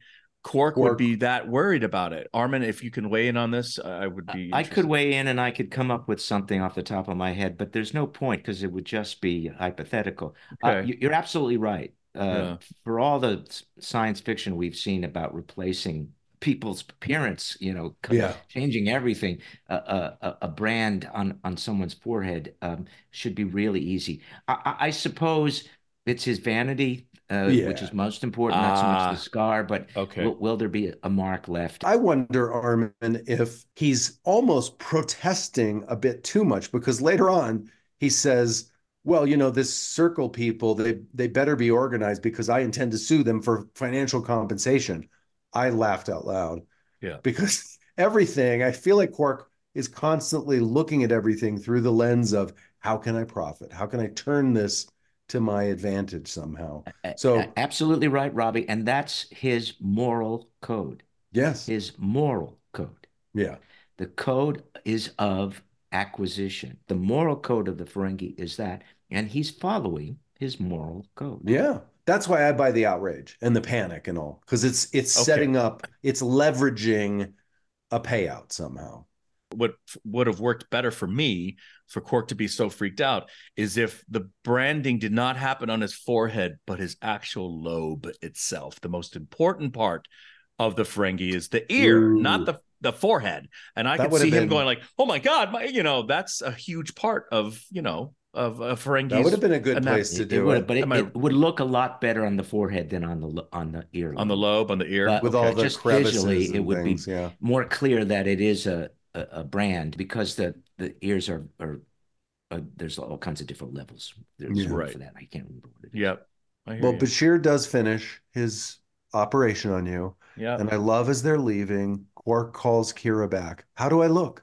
Quark Quark. would be that worried about it. Armin, if you can weigh in on this, I would be I interested. could weigh in and I could come up with something off the top of my head, but there's no point because it would just be hypothetical. Uh, Okay. you- you're absolutely right. Uh, Yeah. For all the s- science fiction we've seen about replacing people's appearance, you know, co- Yeah. changing everything, uh, a, a, a brand on on someone's forehead um, should be really easy. I, I, I suppose it's his vanity, uh, which Yeah. is most important, not so much the Ah, scar, but okay. will, will there be a, a mark left? I wonder, Armin, if he's almost protesting a bit too much, because later on he says, well, you know, this circle people, they they better be organized because I intend to sue them for financial compensation. I laughed out loud. Yeah. Because everything, I feel like Quark is constantly looking at everything through the lens of how can I profit? How can I turn this to my advantage somehow? So, Absolutely right, Robbie. And that's his moral code. yes. His moral code. Yeah. The code is of acquisition. The moral code of the Ferengi is that, and he's following his moral code. Yeah. That's why I buy the outrage and the panic and all, because it's it's Okay. setting up, it's leveraging a payout somehow. What would have worked better for me for Quark to be so freaked out is if the branding did not happen on his forehead, but his actual lobe itself. The most important part of the Ferengi is the ear, Ooh. not the the forehead. And I That could would see have him been- going like, "Oh my God, my, you know, that's a huge part of you know of a Ferengi's." That would have been a good and that- place to It, do would, it. but it, Am I- it would look a lot better on the forehead than on the lo- on the ear. on the lobe, on the ear. But- with okay, all the just crevices visually, and it would be- things, yeah. More clear that it is a a, a brand because the the ears are are uh, there's all kinds of different levels. There's Yeah. room Right. for that. I can't remember what it is. Yep. I hear Well, you. Bashir does finish his operation on you. Yeah. And I love as they're leaving, Quark calls Kira back. How do I look?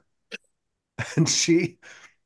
And she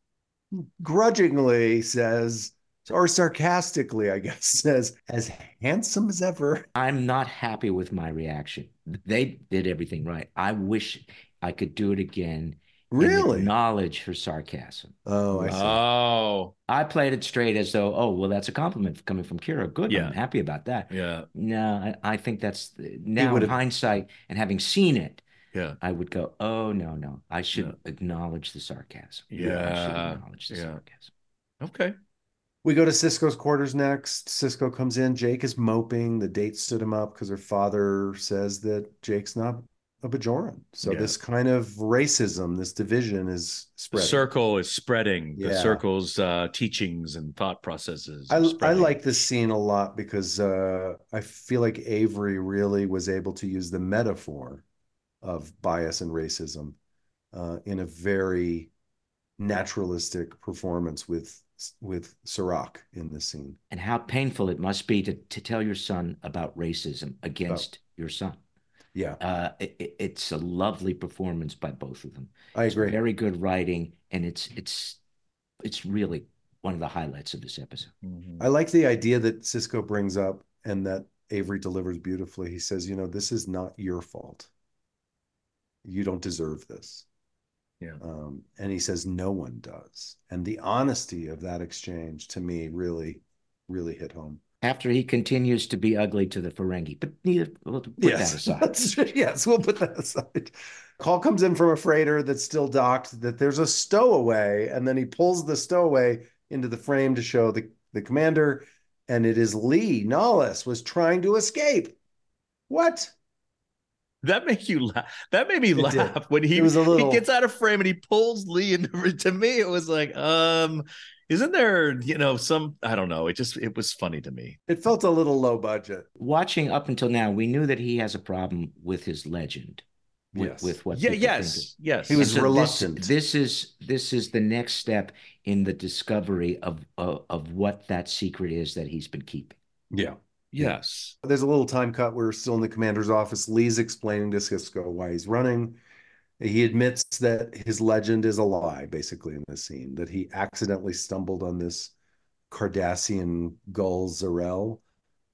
grudgingly says, or sarcastically, I guess, says, as handsome as ever. I'm not happy with my reaction. They did everything right. I wish I could do it again and Really? acknowledge her sarcasm. Oh, I see. Oh, I played it straight as though, oh, well, that's a compliment coming from Kira. Good. Yeah. I'm happy about that. yeah. No, I, I think that's now in would've- hindsight and having seen it, Yeah. I would go, oh, no, no. I should acknowledge the sarcasm. I should Yeah. acknowledge the Yeah. sarcasm. Okay. We go to Cisco's quarters next. Cisco comes in. Jake is moping. The date stood him up because her father says that Jake's not a Bajoran. So Yeah. this kind of racism, this division is The spreading. circle is spreading. The Yeah. circle's uh, teachings and thought processes. I, are I spreading. like this scene a lot because uh, I feel like Avery really was able to use the metaphor of bias and racism uh, in a very naturalistic performance with with Serac in this scene. And how painful it must be to, to tell your son about racism against your son. Yeah, Uh, it, it- it's a lovely performance by both of them. I It's agree. very good writing, and it's it's it's really one of the highlights of this episode. Mhm. I like the idea that Cisco brings up and that Avery delivers beautifully. He says, you know, this is not your fault. You don't deserve this. Yeah. Um, and he says, no one does. And the honesty of that exchange to me really, really hit home. After he continues to be ugly to the Ferengi, but neither we'll put that aside. That's, yes, we'll put that aside. Call comes in from a freighter that's still docked that there's a stowaway, and then he pulls the stowaway into the frame to show the, the commander, and it is Lee Nollis was trying to escape. What? That make you laugh. That made me It laugh did. when he It was a little- he gets out of frame and he pulls Lee into. To me, it was like, um, isn't there, you know, some I don't know. It just it was funny to me. It felt a little low budget. Watching up until now, we knew that he has a problem with his legend, with, Yes. with what Yeah. people Yes. think of- Yes. He was And so reluctant. This, this is this is the next step in the discovery of, of of what that secret is that he's been keeping. Yeah. Yes. There's a little time cut. We're still in the commander's office. Lee's explaining to Cisco why he's running. He admits that his legend is a lie, basically, in this scene, that he accidentally stumbled on this Cardassian gull Zarel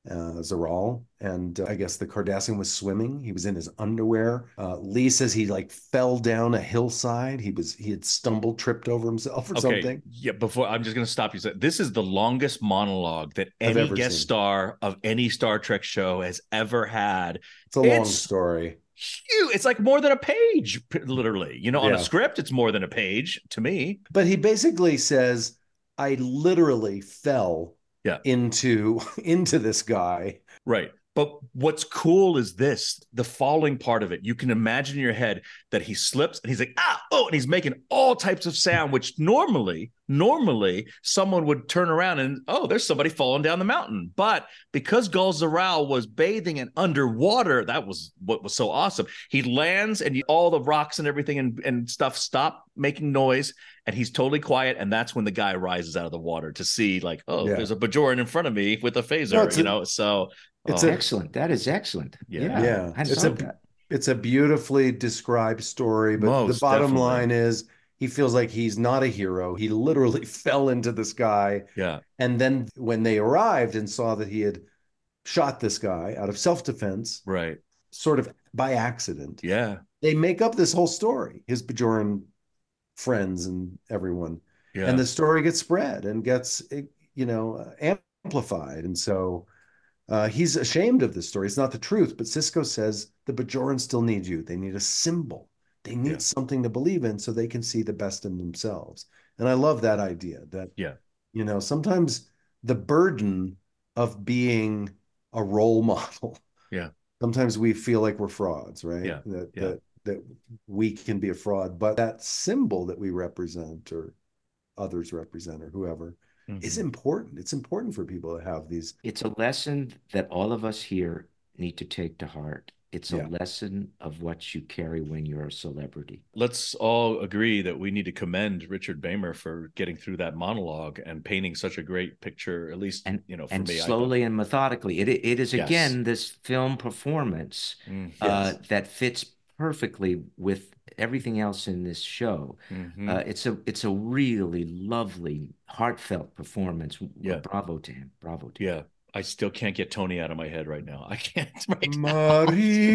uh, Zaral, and uh, I guess the Cardassian was swimming. He was in his underwear. Uh, Lee says he like fell down a hillside. He was he had stumbled, tripped over himself or Okay, something. yeah. Before I'm just going to stop you. This is the longest monologue that I've any ever guest seen. star of any Star Trek show has ever had. It's a long It's story. huge. It's like more than a page, literally. You know, on Yeah. a script, it's more than a page to me. But he basically says, I literally fell Yeah. into into this guy. Right. But what's cool is this, the falling part of it. You can imagine in your head that he slips and he's like, ah, oh, and he's making all types of sound, which normally, normally someone would turn around and, oh, there's somebody falling down the mountain. But because Gul Zaral was bathing and underwater, that was what was so awesome. He lands and you, all the rocks and everything and, and stuff stop making noise and he's totally quiet. And that's when the guy rises out of the water to see like, oh, Yeah. there's a Bajoran in front of me with a phaser, No, it's you a- know? So It's oh. a- Excellent. That is excellent. Yeah. Yeah. Yeah. I It's saw a- that. It's a beautifully described story, but Most the bottom definitely. line is he feels like he's not a hero. He literally fell into the sky. Yeah. And then when they arrived and saw that he had shot this guy out of self-defense, Right. sort of by accident, Yeah. they make up this whole story, his Bajoran friends and everyone. Yeah. And the story gets spread and gets, you know, amplified. And so uh, he's ashamed of this story. It's not the truth, but Sisko says the Bajorans still need you. They need a symbol. They need Yeah. something to believe in so they can see the best in themselves. And I love that idea that, Yeah. you know, sometimes the burden of being a role model. Yeah. Sometimes we feel like we're frauds, right? Yeah. That, Yeah. that, that we can be a fraud, but that symbol that we represent or others represent or whoever is Mhm. important. It's important for people to have these. It's a lesson that all of us here need to take to heart. It's a Yeah. lesson of what you carry when you're a celebrity. Let's all agree that we need to commend Richard Bamer for getting through that monologue and painting such a great picture, at least, And you know, for and me. I thought. slowly and methodically, it it is Yes. again this film performance Mm, uh, Yes. that fits perfectly with everything else in this show. mhm. Uh, it's a it's a really lovely, heartfelt performance. Yeah. Bravo to him. Bravo to him. Yeah. I still can't get Tony out of my head right now. I can't right now.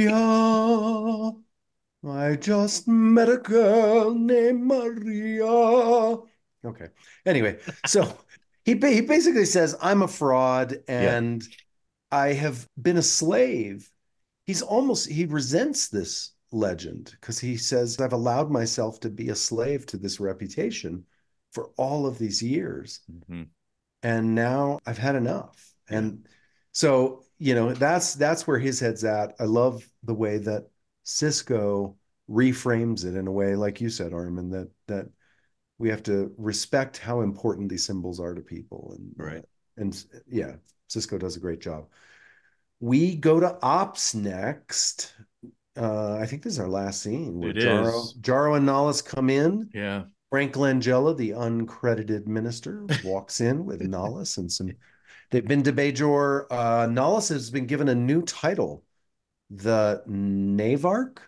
Maria, I just met a girl named Maria. Okay. Anyway, so he ba- he basically says, I'm a fraud and I have been a slave. He's almost, he resents this legend because he says, I've allowed myself to be a slave to this reputation for all of these years. Mhm. And now I've had enough. And so, you know, that's that's where his head's at. I love the way that Sisko reframes it in a way, like you said, Armin, that that we have to respect how important these symbols are to people. And Right. uh, and yeah, Sisko does a great job. We go to Ops next. Uh, I think this is our last scene where It Jaro, is. Jaro and Nahlis come in. Yeah. Frank Langella, the uncredited minister, walks in with Nahlis and some. They've been to Bajor. Uh, Nahlis has been given a new title, the Navark,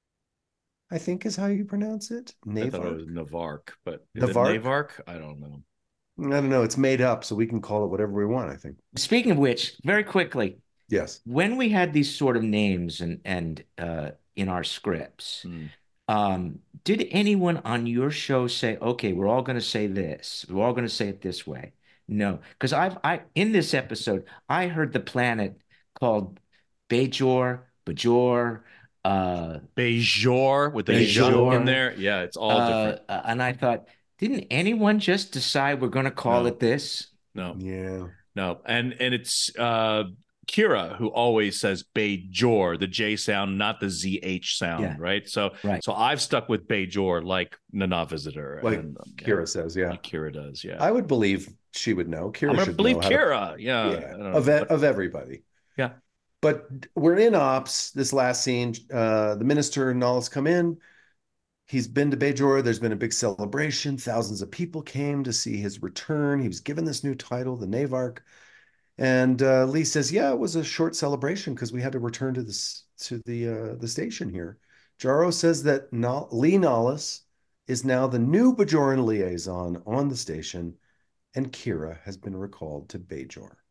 I think is how you pronounce it. I thought it was Navark. Navark, but is Navark? it Navark? I don't know. I don't know. It's made up, so we can call it whatever we want, I think. Speaking of which, very quickly, Yes. when we had these sort of names and and uh, in our scripts, Mm. um, did anyone on your show say, "Okay, we're all going to say this. We're all going to say it this way"? No, because I've I in this episode I heard the planet called Bajor, Bajor, uh, Bajor with the Bajor. Bajor in there. Yeah, it's all uh, different. uh, and I thought, didn't anyone just decide we're going to call No. it this? No, Yeah. no. And and it's uh Kira who always says Bajor, the J sound, not the Z H sound, Yeah. right? So Right. so I've stuck with Bajor like Nana Visitor. Like and, Kira says, yeah. like Kira does, yeah. I would believe she would know. Kira I'm gonna should believe know how to- Kira. Yeah. yeah, I don't know, of, e- but- of everybody. Yeah. But we're in Ops, this last scene. Uh, the minister and Nahlis come in. He's been to Bajor. There's been a big celebration. Thousands of people came to see his return. He was given this new title, the Navark. And uh, Lee says, yeah, it was a short celebration because we had to return to this to the uh, the station here. Jaro says that Na- Lee Nahlis is now the new Bajoran liaison on the station, and Kira has been recalled to Bajor.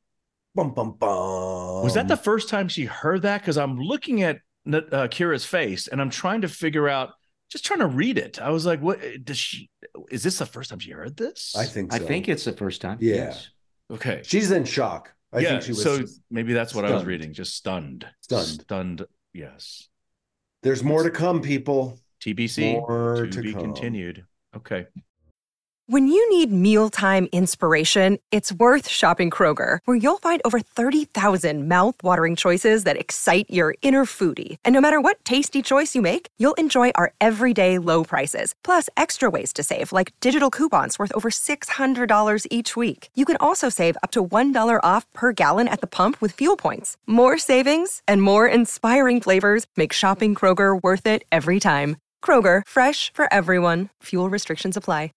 Bum, bum, bum. Was that the first time she heard that? Because I'm looking at uh, Kira's face and I'm trying to figure out, just trying to read it. I was like, what does she, is this the first time she heard this? I think so. I think it's the first time. Yeah. Yes. Okay. She's in shock. I yeah, think she was. So maybe that's what stunned. I was reading. Just stunned. Stunned. Stunned. Yes. There's more to come, people. T B C. More to, to be come. continued. Okay. When you need mealtime inspiration, it's worth shopping Kroger, where you'll find over thirty thousand mouthwatering choices that excite your inner foodie. And no matter what tasty choice you make, you'll enjoy our everyday low prices, plus extra ways to save, like digital coupons worth over six hundred dollars each week. You can also save up to one dollar off per gallon at the pump with fuel points. More savings and more inspiring flavors make shopping Kroger worth it every time. Kroger, fresh for everyone. Fuel restrictions apply.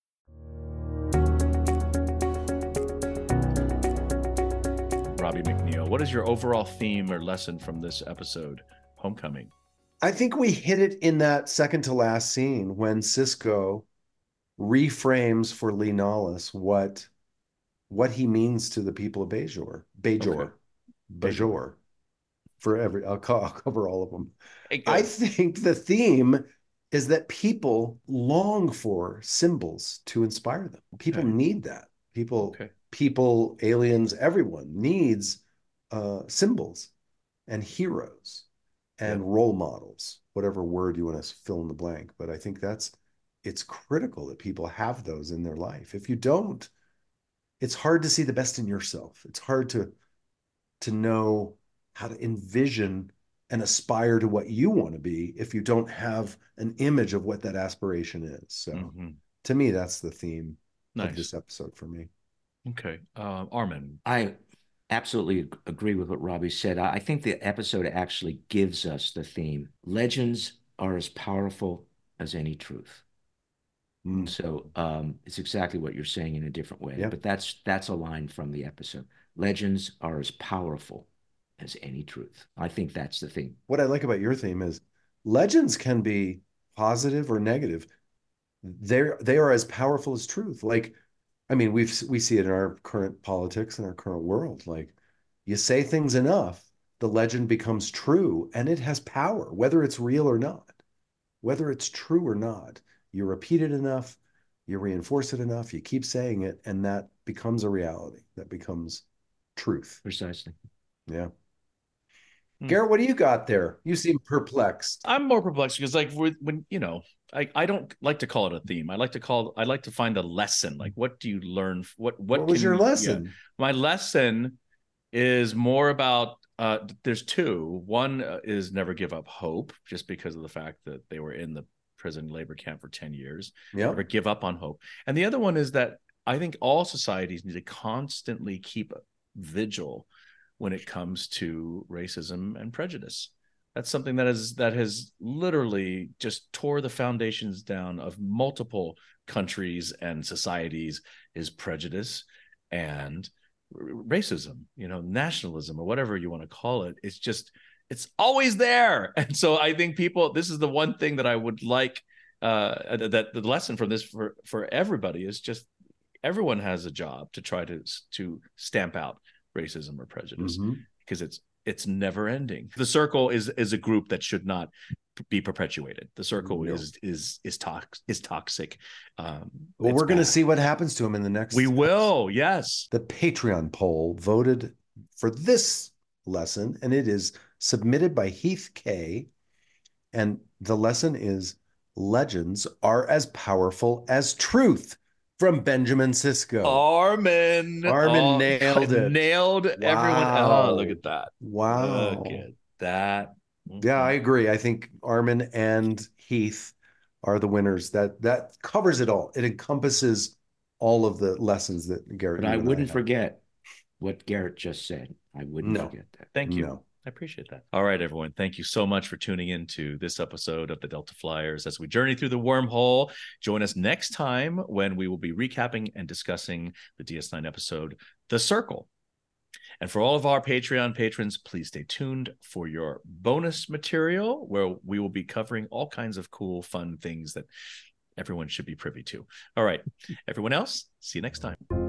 Robbie McNeil, what is your overall theme or lesson from this episode, Homecoming? I think we hit it in that second to last scene when Sisko reframes for Lee Nollis what what he means to the people of Bajor. Bajor. Okay. Bajor. For every, I'll, co- I'll cover all of them. Hey, I think the theme is that people long for symbols to inspire them. People Okay. need that. People, Okay. people, aliens, everyone needs uh, symbols and heroes and Yeah. role models, whatever word you want to fill in the blank. But I think that's, it's critical that people have those in their life. If you don't, it's hard to see the best in yourself. It's hard to, to know how to envision and aspire to what you want to be if you don't have an image of what that aspiration is. So Mm-hmm. to me, that's the theme Nice. of this episode for me. Okay. Uh, Armin. I absolutely ag- agree with what Robbie said. I I think the episode actually gives us the theme. Legends are as powerful as any truth. Mm. So um, it's exactly what you're saying in a different way. Yeah. But that's that's a line from the episode. Legends are as powerful as any truth. I think that's the theme. What I like about your theme is legends can be positive or negative. They're, they are as powerful as truth. Like, I mean, we've, we see it in our current politics and our current world. Like, you say things enough, the legend becomes true and it has power, whether it's real or not. Whether it's true or not, you repeat it enough, you reinforce it enough, you keep saying it, and that becomes a reality. That becomes truth. Precisely. Yeah. Hmm. Garrett, what do you got there? You seem perplexed. I'm more perplexed because, like, when, when you know, I, I don't like to call it a theme. I like to call I like to find a lesson. Like, what do you learn? What what, What was can your you- lesson? yeah. My lesson is more about. Uh, there's two. One uh, is never give up hope, just because of the fact that they were in the prison labor camp for ten years. Yeah. Never give up on hope. And the other one is that I think all societies need to constantly keep vigil when it comes to racism and prejudice. That's something that is that has literally just tore the foundations down of multiple countries and societies, is prejudice and racism, you know, nationalism, or whatever you want to call it. It's just, it's always there. And so I think people, this is the one thing that I would like, uh, that the lesson from this for, for everybody is just, everyone has a job to try to, to stamp out racism or prejudice, Mhm. because it's, it's never ending. The Circle is, is a group that should not be perpetuated. The Circle No. is, is, is toxic, is toxic. Um, Well, it's we're going to bad. see what happens to him in the next. We will. Yes. The Patreon poll voted for this lesson, and it is submitted by Heath K. And the lesson is legends are as powerful as truth, from Benjamin Sisko. Armin. Armin Oh, nailed it. Nailed everyone. Wow. Oh, look at that. Wow. Look at that. Yeah, I agree. I think Armin and Heath are the winners. That that covers it all. It encompasses all of the lessons that Garrett. But you I and wouldn't have. forget what Garrett just said. I wouldn't No. forget that. Thank you. No. I appreciate that. All right, everyone. Thank you so much for tuning in to this episode of the Delta Flyers as we journey through the wormhole. Join us next time when we will be recapping and discussing the D S nine episode, The Circle. And for all of our Patreon patrons, please stay tuned for your bonus material, where we will be covering all kinds of cool, fun things that everyone should be privy to. All right, everyone else, see you next time.